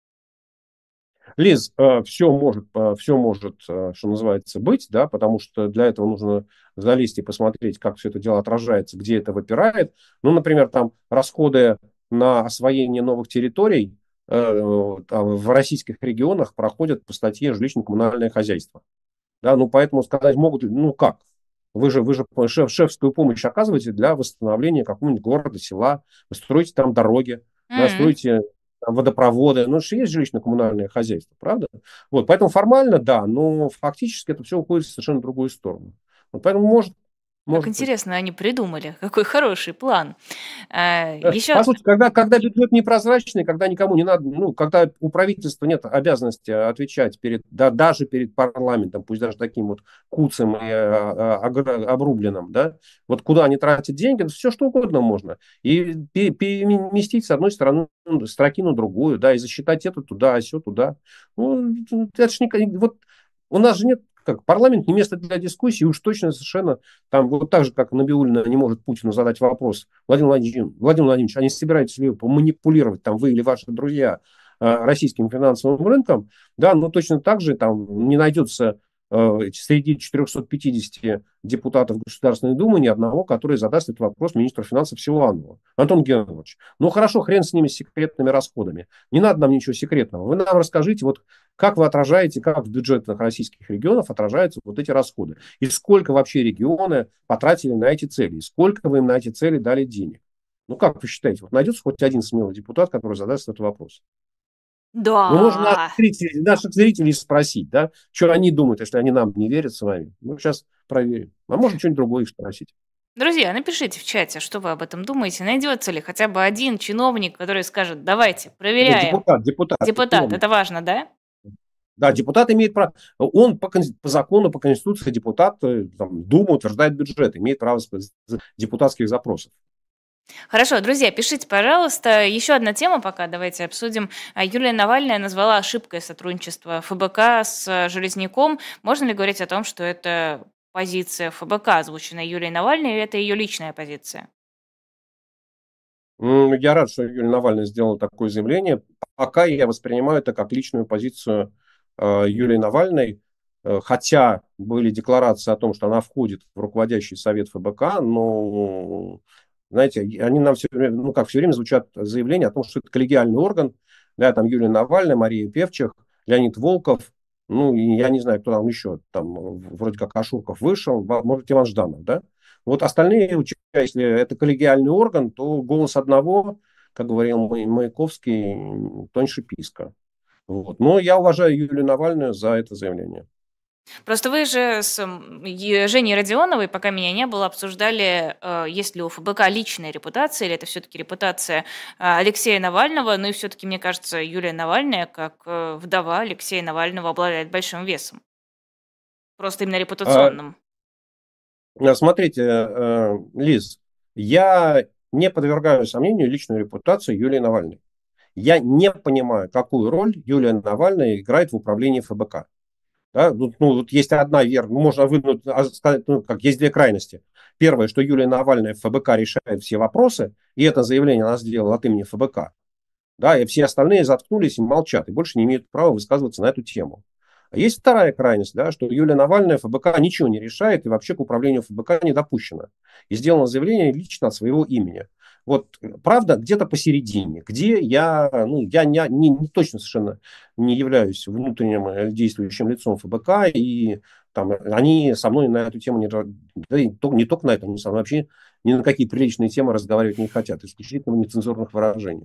Лиз, все может, все может, что называется, быть, да, потому что для этого нужно залезть и посмотреть, как все это дело отражается, где это выпирает. Ну, например, там расходы на освоение новых территорий э, там, в российских регионах проходят по статье «Жилищно-коммунальное хозяйство». Да, ну, поэтому сказать могут, ну, как? Вы же, вы же шеф, шефскую помощь оказываете для восстановления какого-нибудь города, села, вы строите там дороги, да, М. строите там водопроводы, ну, же есть жилищно-коммунальное хозяйство, правда? Вот, поэтому формально, да, но фактически это все уходит в совершенно другую сторону. Вот, поэтому может, Как может быть. интересно они придумали, какой хороший план. Э, Э, еще По сути, когда, когда бюджет непрозрачный, когда никому не надо, ну, когда у правительства нет обязанности отвечать перед, да, даже перед парламентом, пусть даже таким вот куцым и э, обрубленным, да, вот куда они тратят деньги, все что угодно можно. И переместить с одной стороны строки на другую, да, и засчитать это туда, а все туда. Ну, это ж не, вот у нас же нет как парламент не место для дискуссии, уж точно совершенно там вот так же, как Набиуллина не может Путину задать вопрос, Владимир Владимирович, Владимир Владимирович, а не собираетесь ли вы манипулировать, там, вы или ваши друзья, российским финансовым рынком, да, но точно так же там не найдется среди четырехсот пятидесяти депутатов Государственной Думы ни одного, который задаст этот вопрос министру финансов Силуанову. Антон Георгиевич, ну хорошо, хрен с ними, с секретными расходами. Не надо нам ничего секретного. Вы нам расскажите, вот как вы отражаете, как в бюджетах российских регионов отражаются вот эти расходы. И сколько вообще регионы потратили на эти цели. И сколько вы им на эти цели дали денег. Ну, как вы считаете, вот найдется хоть один смелый депутат, который задаст этот вопрос? Мы можем наших да. зрителей, наших зрителей спросить, да, что они думают, если они нам не верят с вами. Ну, сейчас проверим. А можно что-нибудь другое их спросить. Друзья, напишите в чате, что вы об этом думаете. Найдется ли хотя бы один чиновник, который скажет, давайте, Нет, проверяем. депутат, депутат, не Депутат, чиновник. это важно, да? Да, депутат имеет право, он по, по закону, по Конституции депутат, там, Дума утверждает бюджет, имеет право депутатских запросов. Хорошо, друзья, пишите, пожалуйста. Еще одна тема пока давайте обсудим. А, Юлия Навальная назвала ошибкой сотрудничество ФБК с Железняком. Можно ли говорить о том, что это позиция ФБК, озвученная Юлией Навальной, или это ее личная позиция? Я рад, что Юлия Навальная сделала такое заявление. Пока я воспринимаю это как личную позицию э, Юлии Навальной, э, хотя были декларации о том, что она входит в руководящий совет ФБК, но, знаете, они нам все время, ну как, все время звучат заявления о том, что это коллегиальный орган, да, там Юлия Навальная, Мария Певчих, Леонид Волков, ну, и я не знаю, кто там еще, там вроде как Ашурков вышел, может, Иван Жданов, да? Вот остальные, если это коллегиальный орган, то голос одного, как говорил Маяковский, тоньше писка. Вот. Но я уважаю Юлию Навальную за это заявление. Просто вы же с м, Е- Женей Родионовой, пока меня не было, обсуждали, э, есть ли у ФБК личная репутация, или это все-таки репутация а, Алексея Навального. Ну и все-таки, мне кажется, Юлия Навальная, как э, вдова Алексея Навального, обладает большим весом. Просто именно А, репутационным. смотрите, э, Лиз, я не подвергаю сомнению личную репутацию Юлии Навальной. Я не понимаю, какую роль Юлия Навальная играет в управлении ФБК. Да? Ну, ну, вот есть одна вера, можно вынуть, а, сказать, ну, как есть две крайности. Первое, что Юлия Навальная в ФБК решает все вопросы, и это заявление она сделала от имени ФБК. Да, и все остальные заткнулись и молчат, и больше не имеют права высказываться на эту тему. А есть вторая крайность, да, что Юлия Навальная ФБК ничего не решает и вообще к управлению ФБК не допущена. И сделано заявление лично от своего имени. Вот правда где-то посередине, где я, ну, я не, не, не точно совершенно не являюсь внутренним э, действующим лицом ФБК, и там, они со мной на эту тему не, да, и то- не только на это, они со мной вообще ни на какие приличные темы разговаривать не хотят, исключительно в нецензурных выражениях.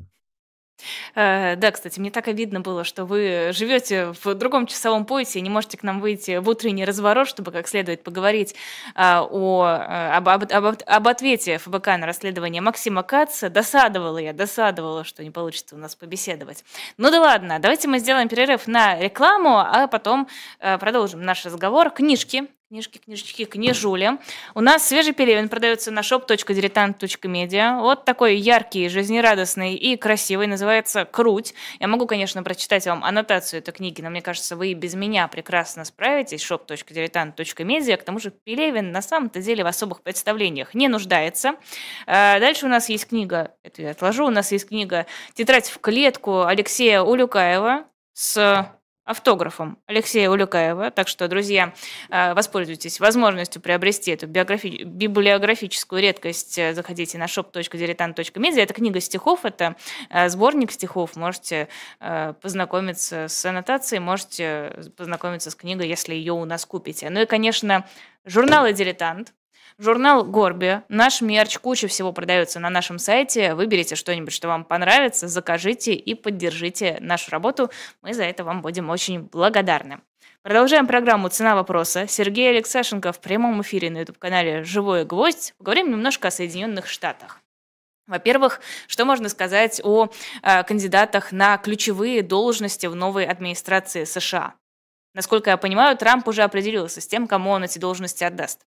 Э, Да, кстати, мне так обидно было, что вы живете в другом часовом поясе и не можете к нам выйти в утренний разворот, чтобы как следует поговорить а, о, э, об, об- об- об ответе ФБК на расследование Максима Каца. Досадовала я, досадовала, что не получится у нас побеседовать. Ну да ладно, давайте мы сделаем перерыв на рекламу, а потом э, продолжим наш разговор. Книжки. Книжки, книжечки, книжули. У нас свежий пелевин продается на shop точка diletant точка media. Вот такой яркий, жизнерадостный и красивый. Называется «Круть». Я могу, конечно, прочитать вам аннотацию этой книги, но мне кажется, вы и без меня прекрасно справитесь. shop точка diletant точка media. К тому же Пелевин на самом-то деле в особых представлениях не нуждается. А дальше у нас есть книга, это я отложу, у нас есть книга «Тетрадь в клетку» Алексея Улюкаева с автографом Алексея Улюкаева. Так что, друзья, э, воспользуйтесь возможностью приобрести эту биографи- библиографическую редкость. Э, Заходите на shop точка diletant точка media. Это книга стихов, это э, сборник стихов. Можете э, познакомиться с аннотацией, можете познакомиться с книгой, если ее у нас купите. Ну и, конечно, журнал «Дилетант». Журнал Горби, наш мерч, куча всего продается на нашем сайте. Выберите что-нибудь, что вам понравится, закажите и поддержите нашу работу. Мы за это вам будем очень благодарны. Продолжаем программу «Цена вопроса». Сергей Алексашенко в прямом эфире на YouTube-канале «Живой гвоздь». Поговорим немножко о Соединенных Штатах. Во-первых, что можно сказать о э, кандидатах на ключевые должности в новой администрации США? Насколько я понимаю, Трамп уже определился с тем, кому он эти должности отдаст.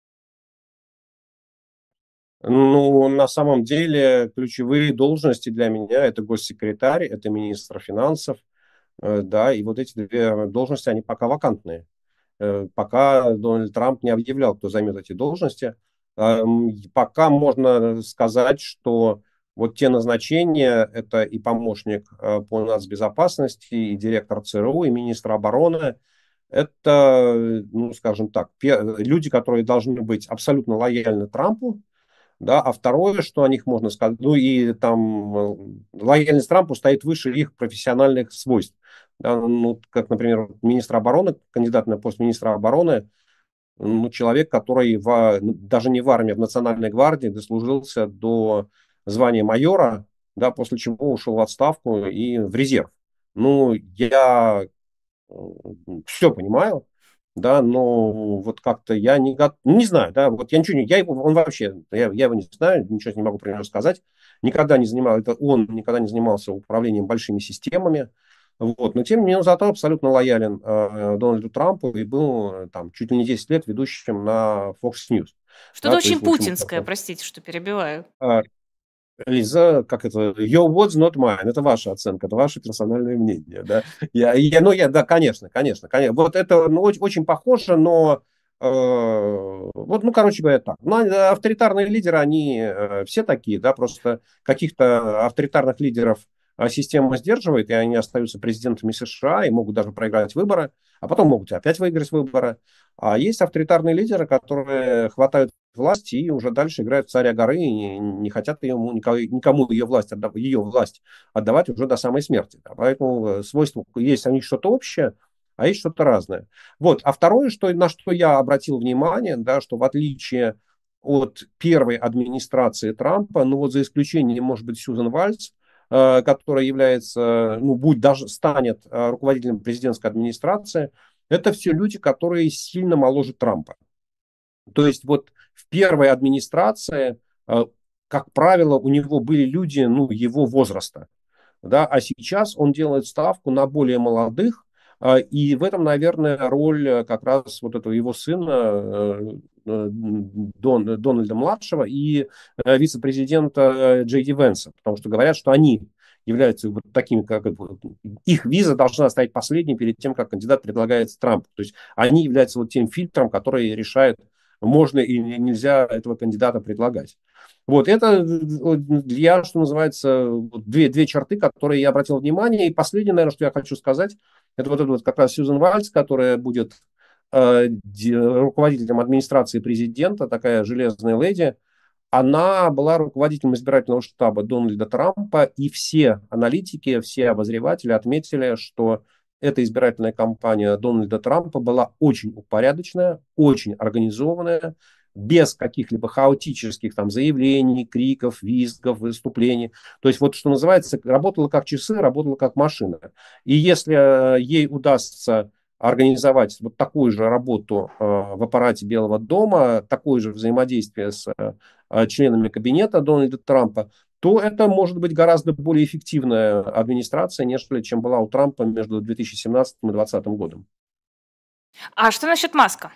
Ну, на самом деле, ключевые должности для меня – это госсекретарь, это министр финансов, э, да, и вот эти две должности, они пока вакантные. Э, Пока Дональд Трамп не объявлял, кто займет эти должности. Эм, Пока можно сказать, что вот те назначения – это и помощник э, по нацбезопасности, и директор ЦРУ, и министр обороны. Это, ну, скажем так, пе- люди, которые должны быть абсолютно лояльны Трампу, да, а второе, что о них можно сказать, ну и там э, лояльность Трампу стоит выше их профессиональных свойств. Да, ну, как, например, министр обороны, кандидат на пост министра обороны, ну, человек, который в, даже не в армии, а в Национальной гвардии дослужился до звания майора, да, после чего ушел в отставку и в резерв. Ну, я все понимаю, да, но вот как-то я не готов, не знаю, да, вот я ничего не, я его, он вообще, я, я его не знаю, ничего не могу про него сказать, никогда не занимался, это он никогда не занимался управлением большими системами, вот, но тем не менее он зато абсолютно лоялен э, Дональду Трампу и был э, там чуть ли не десять лет ведущим на Fox News, Что-то да, то очень есть, в общем, путинское, простите, что перебиваю. э, Лиза, как это, your words, not mine, это ваша оценка, это ваше персональное мнение, да. Я, я, ну, я, да, конечно, конечно, конечно. Вот это ну, очень, очень похоже, но э, вот, ну, короче говоря, так. Ну, они, авторитарные лидеры, они э, все такие, да, просто каких-то авторитарных лидеров э, система сдерживает, и они остаются президентами США и могут даже проиграть выборы, а потом могут опять выиграть выборы. А есть авторитарные лидеры, которые хватают власть и уже дальше играют в царя горы и не хотят ему, никому ее власть, отдав, ее власть отдавать уже до самой смерти. Да. Поэтому э, свойства есть, они что-то общее, а есть что-то разное. Вот. А второе, что, на что я обратил внимание, да, что в отличие от первой администрации Трампа, ну вот за исключением, может быть, Сьюзен Вальц, э, которая является, ну, будет даже станет э, руководителем президентской администрации, это все люди, которые сильно моложе Трампа. То есть вот в первой администрации, э, как правило, у него были люди, ну, его возраста, да, а сейчас он делает ставку на более молодых, э, и в этом, наверное, роль э, как раз вот этого его сына э, э, Дон, Дональда младшего и э, вице-президента э, Джей Ди Венса, потому что говорят, что они являются вот такими, как их виза должна стоять последней перед тем, как кандидат предлагается Трампу. То есть они являются вот тем фильтром, который решает, можно или нельзя этого кандидата предлагать. Вот это для, что называется, две, две черты, которые я обратил внимание. И последнее, наверное, что я хочу сказать, это вот это вот как раз Сьюзен Вальц, которая будет э, руководителем администрации президента, такая железная леди. Она была руководителем избирательного штаба Дональда Трампа, и все аналитики, все обозреватели отметили, что эта избирательная кампания Дональда Трампа была очень упорядоченная, очень организованная, без каких-либо хаотических там заявлений, криков, визгов, выступлений. То есть вот что называется, работала как часы, работала как машина. И если э, ей удастся организовать вот такую же работу э, в аппарате Белого дома, такое же взаимодействие с э, членами кабинета Дональда Трампа, то это может быть гораздо более эффективная администрация, нежели чем была у Трампа между две тысячи семнадцатым и две тысячи двадцатым годом. А что насчет Маска?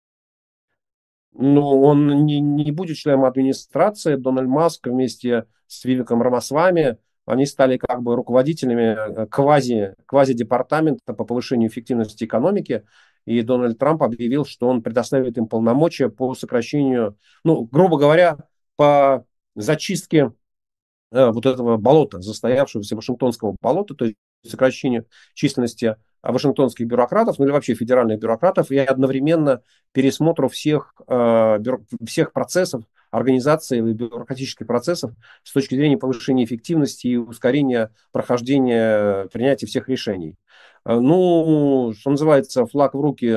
Ну, он не, не будет членом администрации. Дональд Маск вместе с Вивеком Рамасвами, они стали как бы руководителями квази, квази-департамента по повышению эффективности экономики. И Дональд Трамп объявил, что он предоставит им полномочия по сокращению, ну, грубо говоря, по зачистке э, вот этого болота, застоявшегося Вашингтонского болота, то есть сокращению численности вашингтонских бюрократов, ну или вообще федеральных бюрократов, и одновременно пересмотру всех, э, бюро, всех процессов, организации и бюрократических процессов с точки зрения повышения эффективности и ускорения прохождения, принятия всех решений. Ну, что называется, флаг в руки,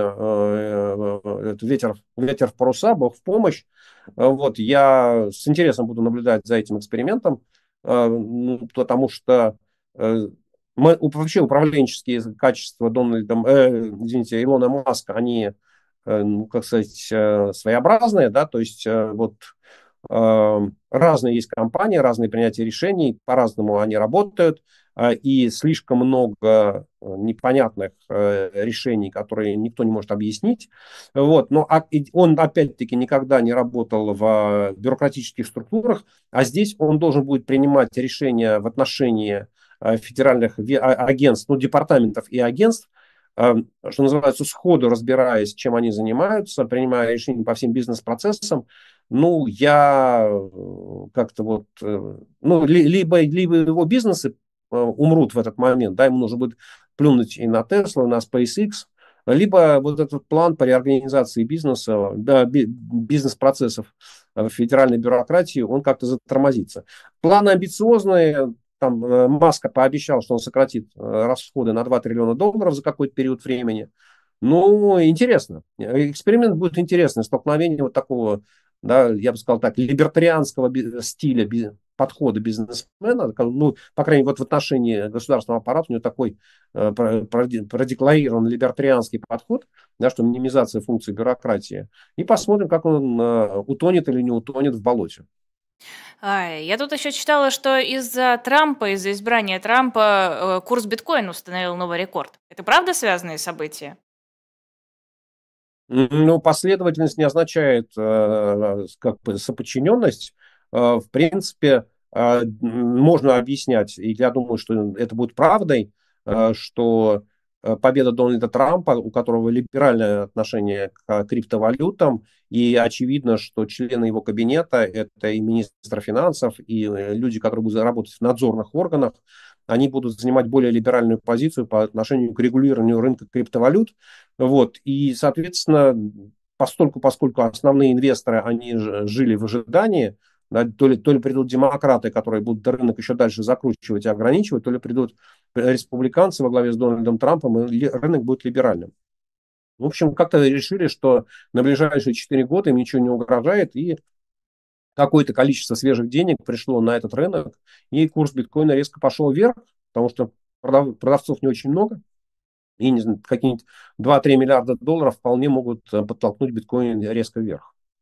э, ветер, ветер в паруса, Бог в помощь. Вот, я с интересом буду наблюдать за этим экспериментом, ну, потому что мы, вообще управленческие качества Дональда, э, извините, Илона Маска, они, э, ну, как сказать, э, своеобразные, да, то есть э, вот э, разные есть компании, разные принятия решений, по-разному они работают, э, и слишком много непонятных э, решений, которые никто не может объяснить. Вот. Но а, он, опять-таки, никогда не работал в бюрократических структурах, а здесь он должен будет принимать решения в отношении федеральных агентств, ну, департаментов и агентств, что называется, сходу разбираясь, чем они занимаются, принимая решения по всем бизнес-процессам. Ну, я как-то вот, ну, либо, либо его бизнесы умрут в этот момент, да, ему нужно будет плюнуть и на Tesla, и на SpaceX, либо вот этот план по реорганизации бизнеса, да, бизнес-процессов в федеральной бюрократии, он как-то затормозится. Планы амбициозные. Там Маска пообещал, что он сократит расходы на два триллиона долларов за какой-то период времени. Ну, интересно. Эксперимент будет интересный. Столкновение вот такого, да, я бы сказал так, либертарианского стиля подхода бизнесмена, ну, по крайней мере, вот в отношении государственного аппарата у него такой э, продекларирован либертарианский подход, да, что минимизация функций бюрократии. И посмотрим, как он э, утонет или не утонет в болоте. Ай, я тут еще читала, что из-за Трампа, из-за избрания Трампа э, курс биткоина установил новый рекорд. Это правда связанные события? Ну, последовательность не означает э, как бы соподчиненность. Э, в принципе, э, можно объяснять, и я думаю, что это будет правдой, э, что победа Дональда Трампа, у которого либеральное отношение к криптовалютам, и очевидно, что члены его кабинета, это и министр финансов, и люди, которые будут работать в надзорных органах, они будут занимать более либеральную позицию по отношению к регулированию рынка криптовалют. Вот. И, соответственно, постольку, поскольку основные инвесторы, они жили в ожидании, да, то ли, то ли придут демократы, которые будут рынок еще дальше закручивать и ограничивать, то ли придут республиканцы во главе с Дональдом Трампом, и рынок будет либеральным. В общем, как-то решили, что на ближайшие четыре года им ничего не угрожает, и какое-то количество свежих денег пришло на этот рынок, и курс биткоина резко пошел вверх, потому что продав, продавцов не очень много, и не знаю, какие-нибудь два-три миллиарда долларов вполне могут подтолкнуть биткоин резко вверх.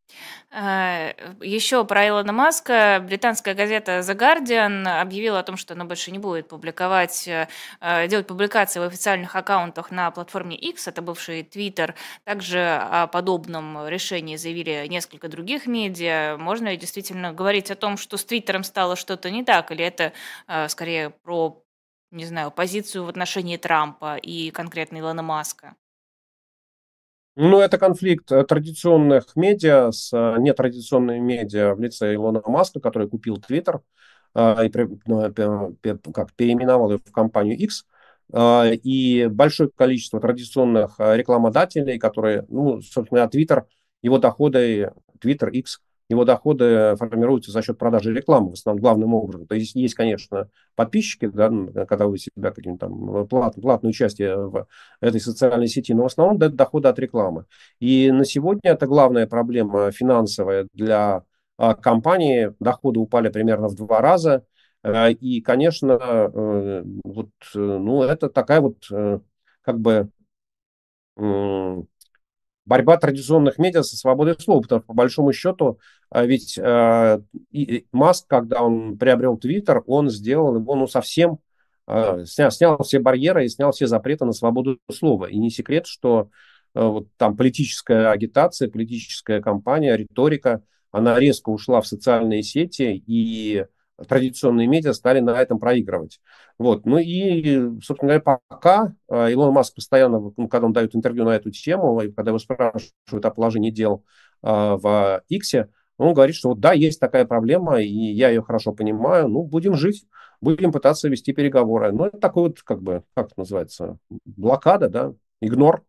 Э, Еще про Илона Маска. Британская газета The Guardian объявила о том, что она больше не будет публиковать, э, э, делать публикации в официальных аккаунтах на платформе X, это бывший Twitter. Также о подобном решении заявили несколько других медиа. Можно ли действительно говорить о том, что с Твиттером стало что-то не так, или это э, скорее про, не знаю, позицию в отношении Трампа и конкретно Илона Маска? Ну, это конфликт э, традиционных медиа с э, нетрадиционными медиа в лице Илона Маска, который купил Твиттер э, и пре- ну, пе- пе- как, переименовал его в компанию X. Э, И большое количество традиционных э, рекламодателей, которые, ну, собственно, Твиттер, его доходы, Твиттер, X, его доходы формируются за счет продажи рекламы, в основном, главным образом. То есть есть, конечно, подписчики, да, когда вы себя каким-то там плат, платное участие в этой социальной сети, но в основном это доходы от рекламы. И на сегодня это главная проблема финансовая для а, компании. Доходы упали примерно в два раза. Э, И, конечно, э, вот, э, ну, это такая вот э, как бы м, борьба традиционных медиа со свободой слова, потому что, по большому счету, а, ведь э, и- и Маск, когда он приобрел Твиттер, он сделал его, ну, совсем, э, снял, снял все барьеры и снял все запреты на свободу слова. И не секрет, что э, вот там политическая агитация, политическая кампания, риторика, она резко ушла в социальные сети, и традиционные медиа стали на этом проигрывать. Вот. Ну и, собственно говоря, пока э, Илон Маск постоянно, ну, когда он дает интервью на эту тему, и когда его спрашивают о положении дел э, в X, он говорит, что вот да, есть такая проблема, и я ее хорошо понимаю, ну, будем жить, будем пытаться вести переговоры. Ну, это такой вот, как бы, как это называется, блокада, да, игнор.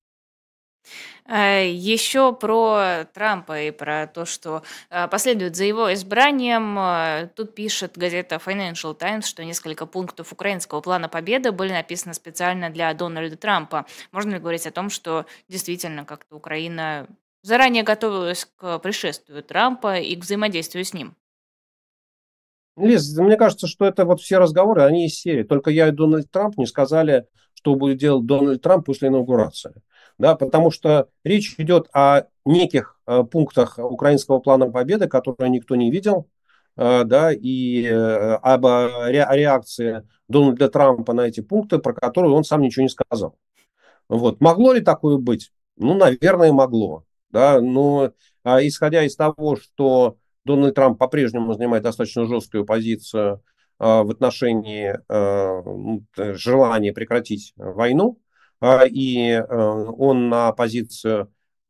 Э, Еще про Трампа и про то, что э, последует за его избранием. Э, Тут пишет газета Financial Times, что несколько пунктов украинского плана победы были написаны специально для Дональда Трампа. Можно ли говорить о том, что действительно как-то Украина заранее готовилась к пришествию Трампа и к взаимодействию с ним? Лиз, мне кажется, что это вот все разговоры, они из серии. Только я и Дональд Трамп не сказали, что будет делать Дональд Трамп после инаугурации. Да, потому что речь идет о неких э, пунктах украинского плана победы, которые никто не видел, э, да, и э, об э, ре- о реакции Дональда Трампа на эти пункты, про которые он сам ничего не сказал. Вот. Могло ли такое быть? Ну, наверное, могло. Да? Но а, исходя из того, что Дональд Трамп по-прежнему занимает достаточно жесткую позицию а, в отношении а, ну, т- желания прекратить войну, а, и а, он на позицию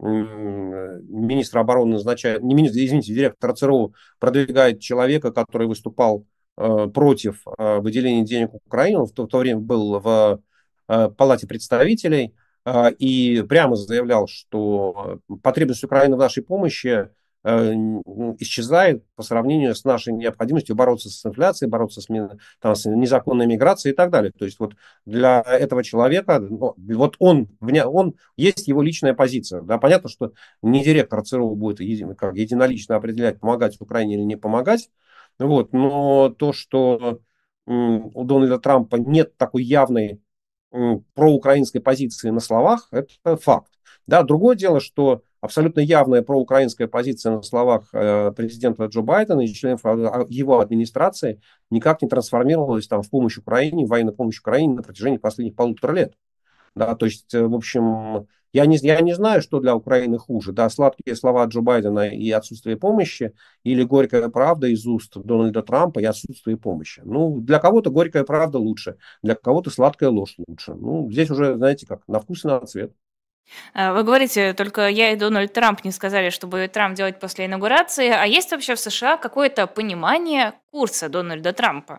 м, министра обороны назначает, не министра, извините, директора ЦРУ продвигает человека, который выступал а, против а, выделения денег Украине. Он в то, в то время был в э, Палате представителей э, и прямо заявлял, что потребность Украины в нашей помощи э, исчезает по сравнению с нашей необходимостью бороться с инфляцией, бороться с, там, с незаконной миграцией и так далее. То есть вот для этого человека, ну, вот он, он, есть его личная позиция. Да, понятно, что не директор ЦРУ будет еди, как, единолично определять, помогать Украине или не помогать, вот, но то, что у Дональда Трампа нет такой явной проукраинской позиции на словах, это факт. Да, другое дело, что абсолютно явная проукраинская позиция на словах э, президента Джо Байдена и членов а, его администрации никак не трансформировалась там, в помощь Украине, в военную помощь Украине на протяжении последних полутора лет. Да, то есть, э, в общем, я не, я не знаю, что для Украины хуже. Да, сладкие слова Джо Байдена и отсутствие помощи, или горькая правда из уст Дональда Трампа и отсутствие помощи. Ну, для кого-то горькая правда лучше, для кого-то сладкая ложь лучше. Ну, здесь уже, знаете, как на вкус и на цвет. Э, Вы говорите, только я и Дональд Трамп не сказали, что будет Трамп делать после инаугурации. А есть вообще в США какое-то понимание курса Дональда Трампа?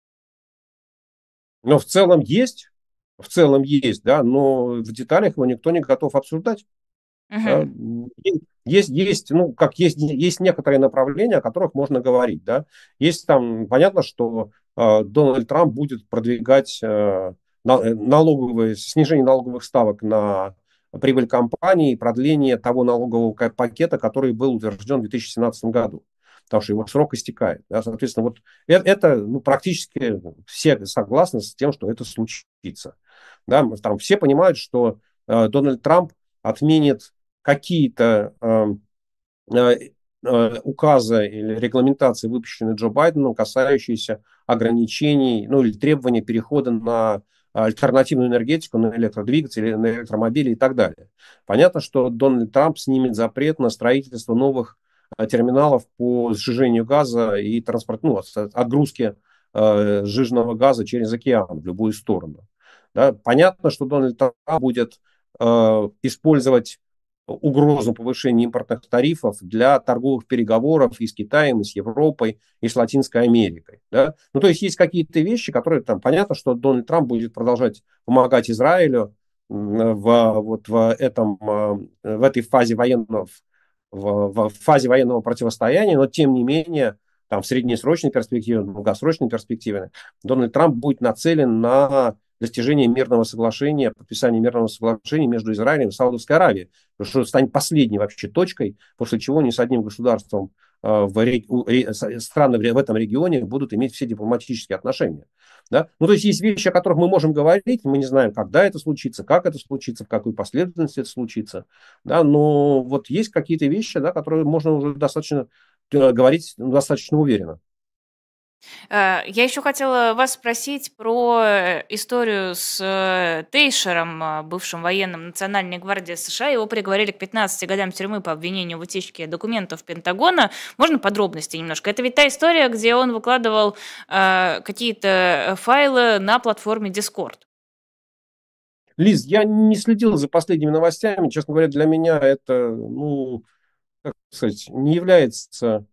Но в целом есть, в целом есть, да, но в деталях его никто не готов обсуждать. Да. Мгм. Есть, есть, ну, как есть, есть некоторые направления, о которых можно говорить, да. Есть там, понятно, что э, Дональд Трамп будет продвигать э, на- э, налоговые, снижение налоговых ставок на прибыль компаний, продление того налогового ка- пакета, который был утвержден в две тысячи семнадцатом году, потому что его срок истекает. Да. Соответственно, вот э- это, ну, практически все согласны с тем, что это случится. Да. Там все понимают, что э, Дональд Трамп отменит какие-то э, э, э, указа или регламентации, выпущенной Джо Байденом, касающиеся ограничений, ну или требования перехода на альтернативную энергетику, на электродвигатели, на электромобили и так далее. Понятно, что Дональд Трамп снимет запрет на строительство новых э, терминалов по сжижению газа и транспорт, ну, отгрузке э, сжиженного газа через океан в любую сторону. Да? Понятно, что Дональд Трамп будет э, использовать угрозу повышения импортных тарифов для торговых переговоров и с Китаем, и с Европой, и с Латинской Америкой. Да? Ну, то есть есть какие-то вещи, которые там понятно, что Дональд Трамп будет продолжать помогать Израилю в, вот, в, этом, в этой фазе военного, в, в фазе военного противостояния, но тем не менее там, в среднесрочной перспективе, в долгосрочной перспективе Дональд Трамп будет нацелен на достижение мирного соглашения, подписание мирного соглашения между Израилем и Саудовской Аравией, потому что станет последней вообще точкой, после чего ни с одним государством э, в, страны в этом регионе будут иметь все дипломатические отношения. Да? Ну, то есть есть вещи, о которых мы можем говорить, мы не знаем, когда это случится, как это случится, в какой последовательности это случится, да? Но вот есть какие-то вещи, да, которые можно уже достаточно э, говорить достаточно уверенно. Э, Я еще хотела вас спросить про э, историю с э, Тейшером, э, бывшим военным Национальной гвардии США. Его приговорили к пятнадцати годам тюрьмы по обвинению в утечке документов Пентагона. Можно подробности немножко? Это ведь та история, где он выкладывал э, какие-то файлы на платформе Discord. Лиз, я не следил за последними новостями. Честно говоря, для меня это, ну, как сказать, не является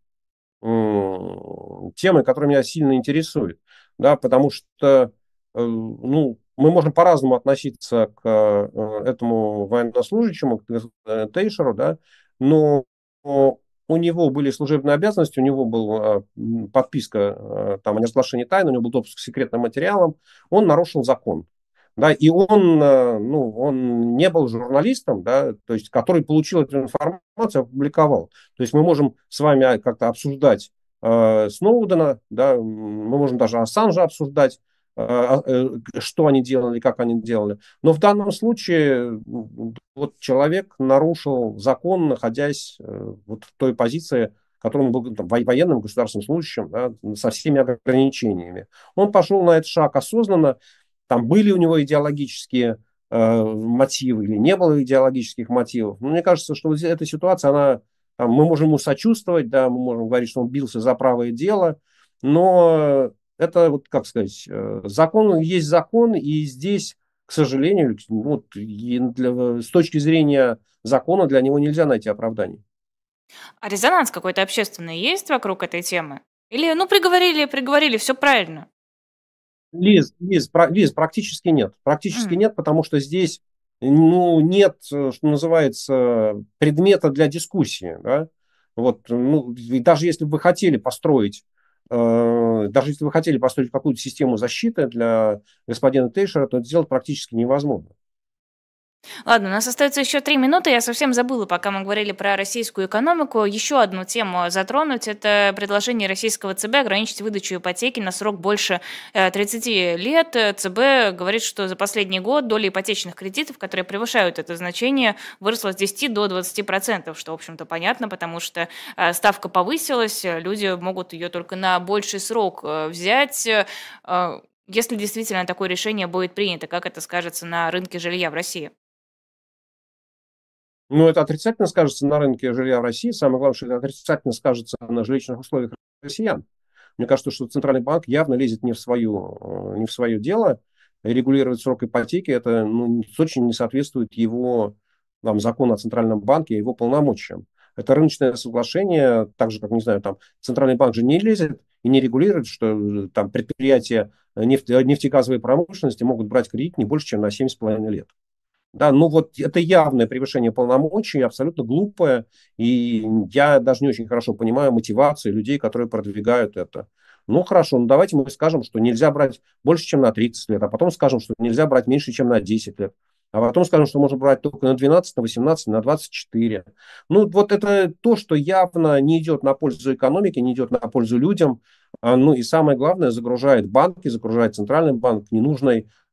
м, темой, которая меня сильно интересует. Да, потому что, э, ну, мы можем по-разному относиться к э, этому военнослужащему, к э, Тейшеру, да, но у него были служебные обязанности, у него была подписка э, там, о неразглашении тайны, у него был допуск к секретным материалам, он нарушил закон. Да, и он, э, ну, он не был журналистом, да, то есть, который получил эту информацию, опубликовал. То есть мы можем с вами как-то обсуждать э, Сноудена, да, мы можем даже Ассанжа обсуждать, э, э, что они делали, как они делали. Но в данном случае вот человек нарушил закон, находясь э, вот в той позиции, которым он был там, военным государственным служащим, да, со всеми ограничениями. Он пошел на этот шаг осознанно. Там были у него идеологические э, мотивы или не было идеологических мотивов. Но мне кажется, что вот эта ситуация, она, там, мы можем ему сочувствовать, да, мы можем говорить, что он бился за правое дело, но это, вот как сказать, э, закон есть закон, и здесь, к сожалению, вот, для, с точки зрения закона для него нельзя найти оправданий. А резонанс какой-то общественный есть вокруг этой темы? Или, ну, приговорили, приговорили, все правильно? Лиз, Лиз, про- Лиз, практически нет. Практически М. нет, потому что здесь ну, нет, э, что называется, предмета для дискуссии. Да? Вот, ну, и даже если бы вы хотели построить, э, даже если вы хотели построить какую-то систему защиты для господина Тейшера, то это сделать практически невозможно. Ладно, у нас остается еще три минуты. Я совсем забыла, пока мы говорили про российскую экономику, еще одну тему затронуть. Это предложение российского ЦБ ограничить выдачу ипотеки на срок больше э, тридцати лет. Э, ЦБ говорит, что за последний год доля ипотечных кредитов, которые превышают это значение, выросла с десяти до двадцати процентов, что, в общем-то, понятно, потому что э, ставка повысилась, э, люди могут ее только на больший срок э, взять. Э, Если действительно такое решение будет принято, как это скажется на рынке жилья в России? Но это отрицательно скажется на рынке жилья в России. Самое главное, что это отрицательно скажется на жилищных условиях россиян. Мне кажется, что Центральный банк явно лезет не в, свою, э, не в свое дело. Регулировать срок ипотеки, это ну, очень не соответствует его там, закону о Центральном банке и его полномочиям. Это рыночное соглашение, так же, как, не знаю, там, Центральный банк же не лезет и не регулирует, что э, там предприятия нефте, нефтегазовой промышленности могут брать кредит не больше, чем на семь с половиной лет. Да, ну вот это явное превышение полномочий, абсолютно глупое, и я даже не очень хорошо понимаю мотивацию людей, которые продвигают это. Ну хорошо, ну давайте мы скажем, что нельзя брать больше, чем на тридцать лет, а потом скажем, что нельзя брать меньше, чем на десять лет, а потом скажем, что можно брать только на двенадцать, на восемнадцать, на двадцать четыре. Ну вот это то, что явно не идет на пользу экономике, не идет на пользу людям, а, ну и самое главное, загружает банки, загружает Центральный банк ненужной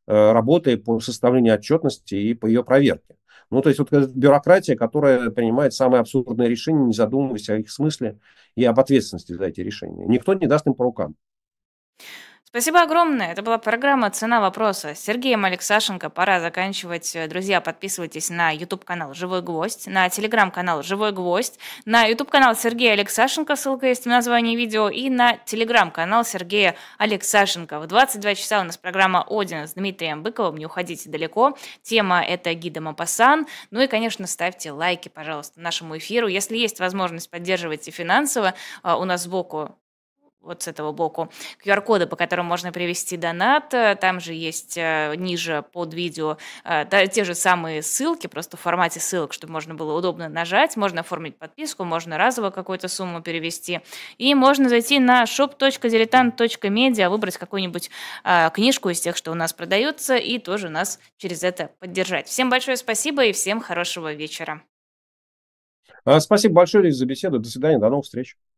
э, работы по составлению отчетности и по ее проверке. Ну, то есть вот бюрократия, которая принимает самые абсурдные решения, не задумываясь о их смысле и об ответственности за эти решения. Никто не даст им по рукам. Спасибо огромное. Это была программа «Цена вопроса» с Сергеем Алексашенко. Пора заканчивать. Друзья, подписывайтесь на YouTube-канал «Живой гвоздь», на телеграм-канал «Живой гвоздь», на YouTube-канал Сергея Алексашенко, ссылка есть в названии видео, и на телеграм-канал Сергея Алексашенко. В двадцать два часа у нас программа «Один» с Дмитрием Быковым. Не уходите далеко. Тема – это Ги де Мопассан. Ну и, конечно, ставьте лайки, пожалуйста, нашему эфиру. Если есть возможность, поддерживайте финансово. У нас сбоку, вот с этого боку, ку ар коды, по которым можно привести донат. Там же есть э, ниже под видео э, та- те же самые ссылки, просто в формате ссылок, чтобы можно было удобно нажать. Можно оформить подписку, можно разово какую-то сумму перевести. И можно зайти на shop точка diletant точка media, выбрать какую-нибудь э, книжку из тех, что у нас продается, и тоже нас через это поддержать. Всем большое спасибо и всем хорошего вечера. А, Спасибо большое, Лиз, за беседу. До свидания, до новых встреч.